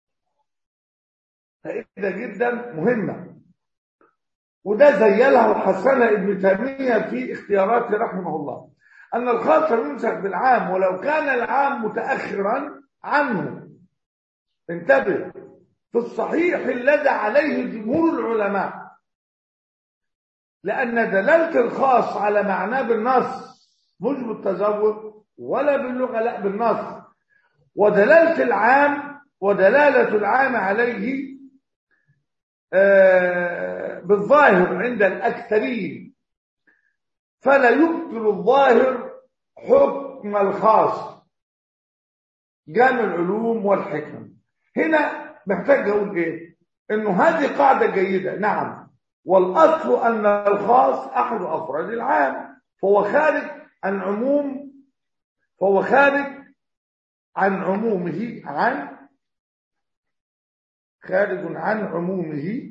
فإذا جدا مهمة، وده زيلها وحسنها ابن تيمية في اختياراته رحمه الله، أن الخاص ينسخ بالعام ولو كان العام متأخرا عنه. انتبه، في الصحيح الذي عليه جمهور العلماء، لأن دلالة الخاص على معناه بالنص مش بالتزوج ولا باللغة، لا بالنص. ودلالة العام ودلالة العام عليه آه بالظاهر عند الأكثرين، فلا يبطل الظاهر حكم الخاص. جامع العلوم والحكم. هنا محتاج أقول إيه؟ إنه هذه قاعدة جيدة، نعم، والأصل أن الخاص أحد أفراد العام، فهو خارج عن عموم فهو خارج عن عمومه عن خارج عن عمومه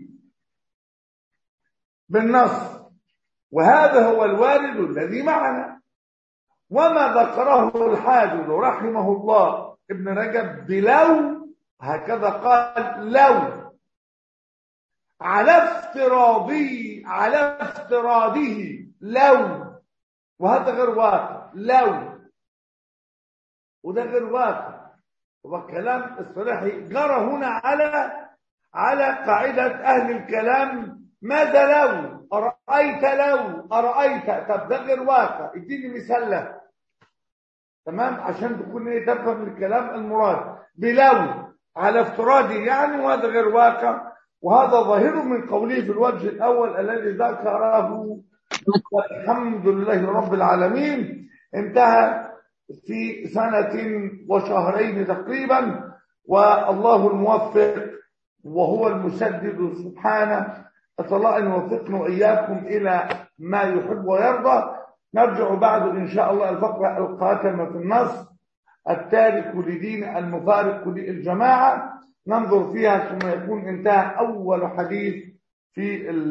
بالنص، وهذا هو الوارد الذي معنا. وما ذكره الحافظ رحمه الله ابن رجب بلو، هكذا قال لو، على افتراضي على افتراضه لو، وهذا غير واقع، لو وده غير واقع. والكلام الصريحي جرى هنا على على قاعدة أهل الكلام، ماذا لو أرأيت لو أرأيت. طب ده غير واقع، اديني مثال له، تمام، عشان تكون ايه تفهم الكلام المراد. بلو على افتراضي يعني، وهذا غير واقع. وهذا ظاهر من قوله في الوجه الأول الذي ذكره والحمد لله رب العالمين، انتهى في سنة وشهرين تقريبا، والله الموفق وهو المسدد سبحانه. أسأل الله أن يوفقنا وإياكم إلى ما يحب ويرضى. نرجع بعد إن شاء الله الفقرة القاتمة في النص، التارك لدين المفارق للجماعة، ننظر فيها ثم يكون انتهى أول حديث في ال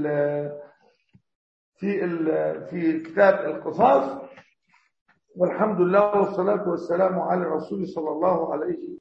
في ال في كتاب القصاص. والحمد لله والصلاة والسلام على الرسول صلى الله عليه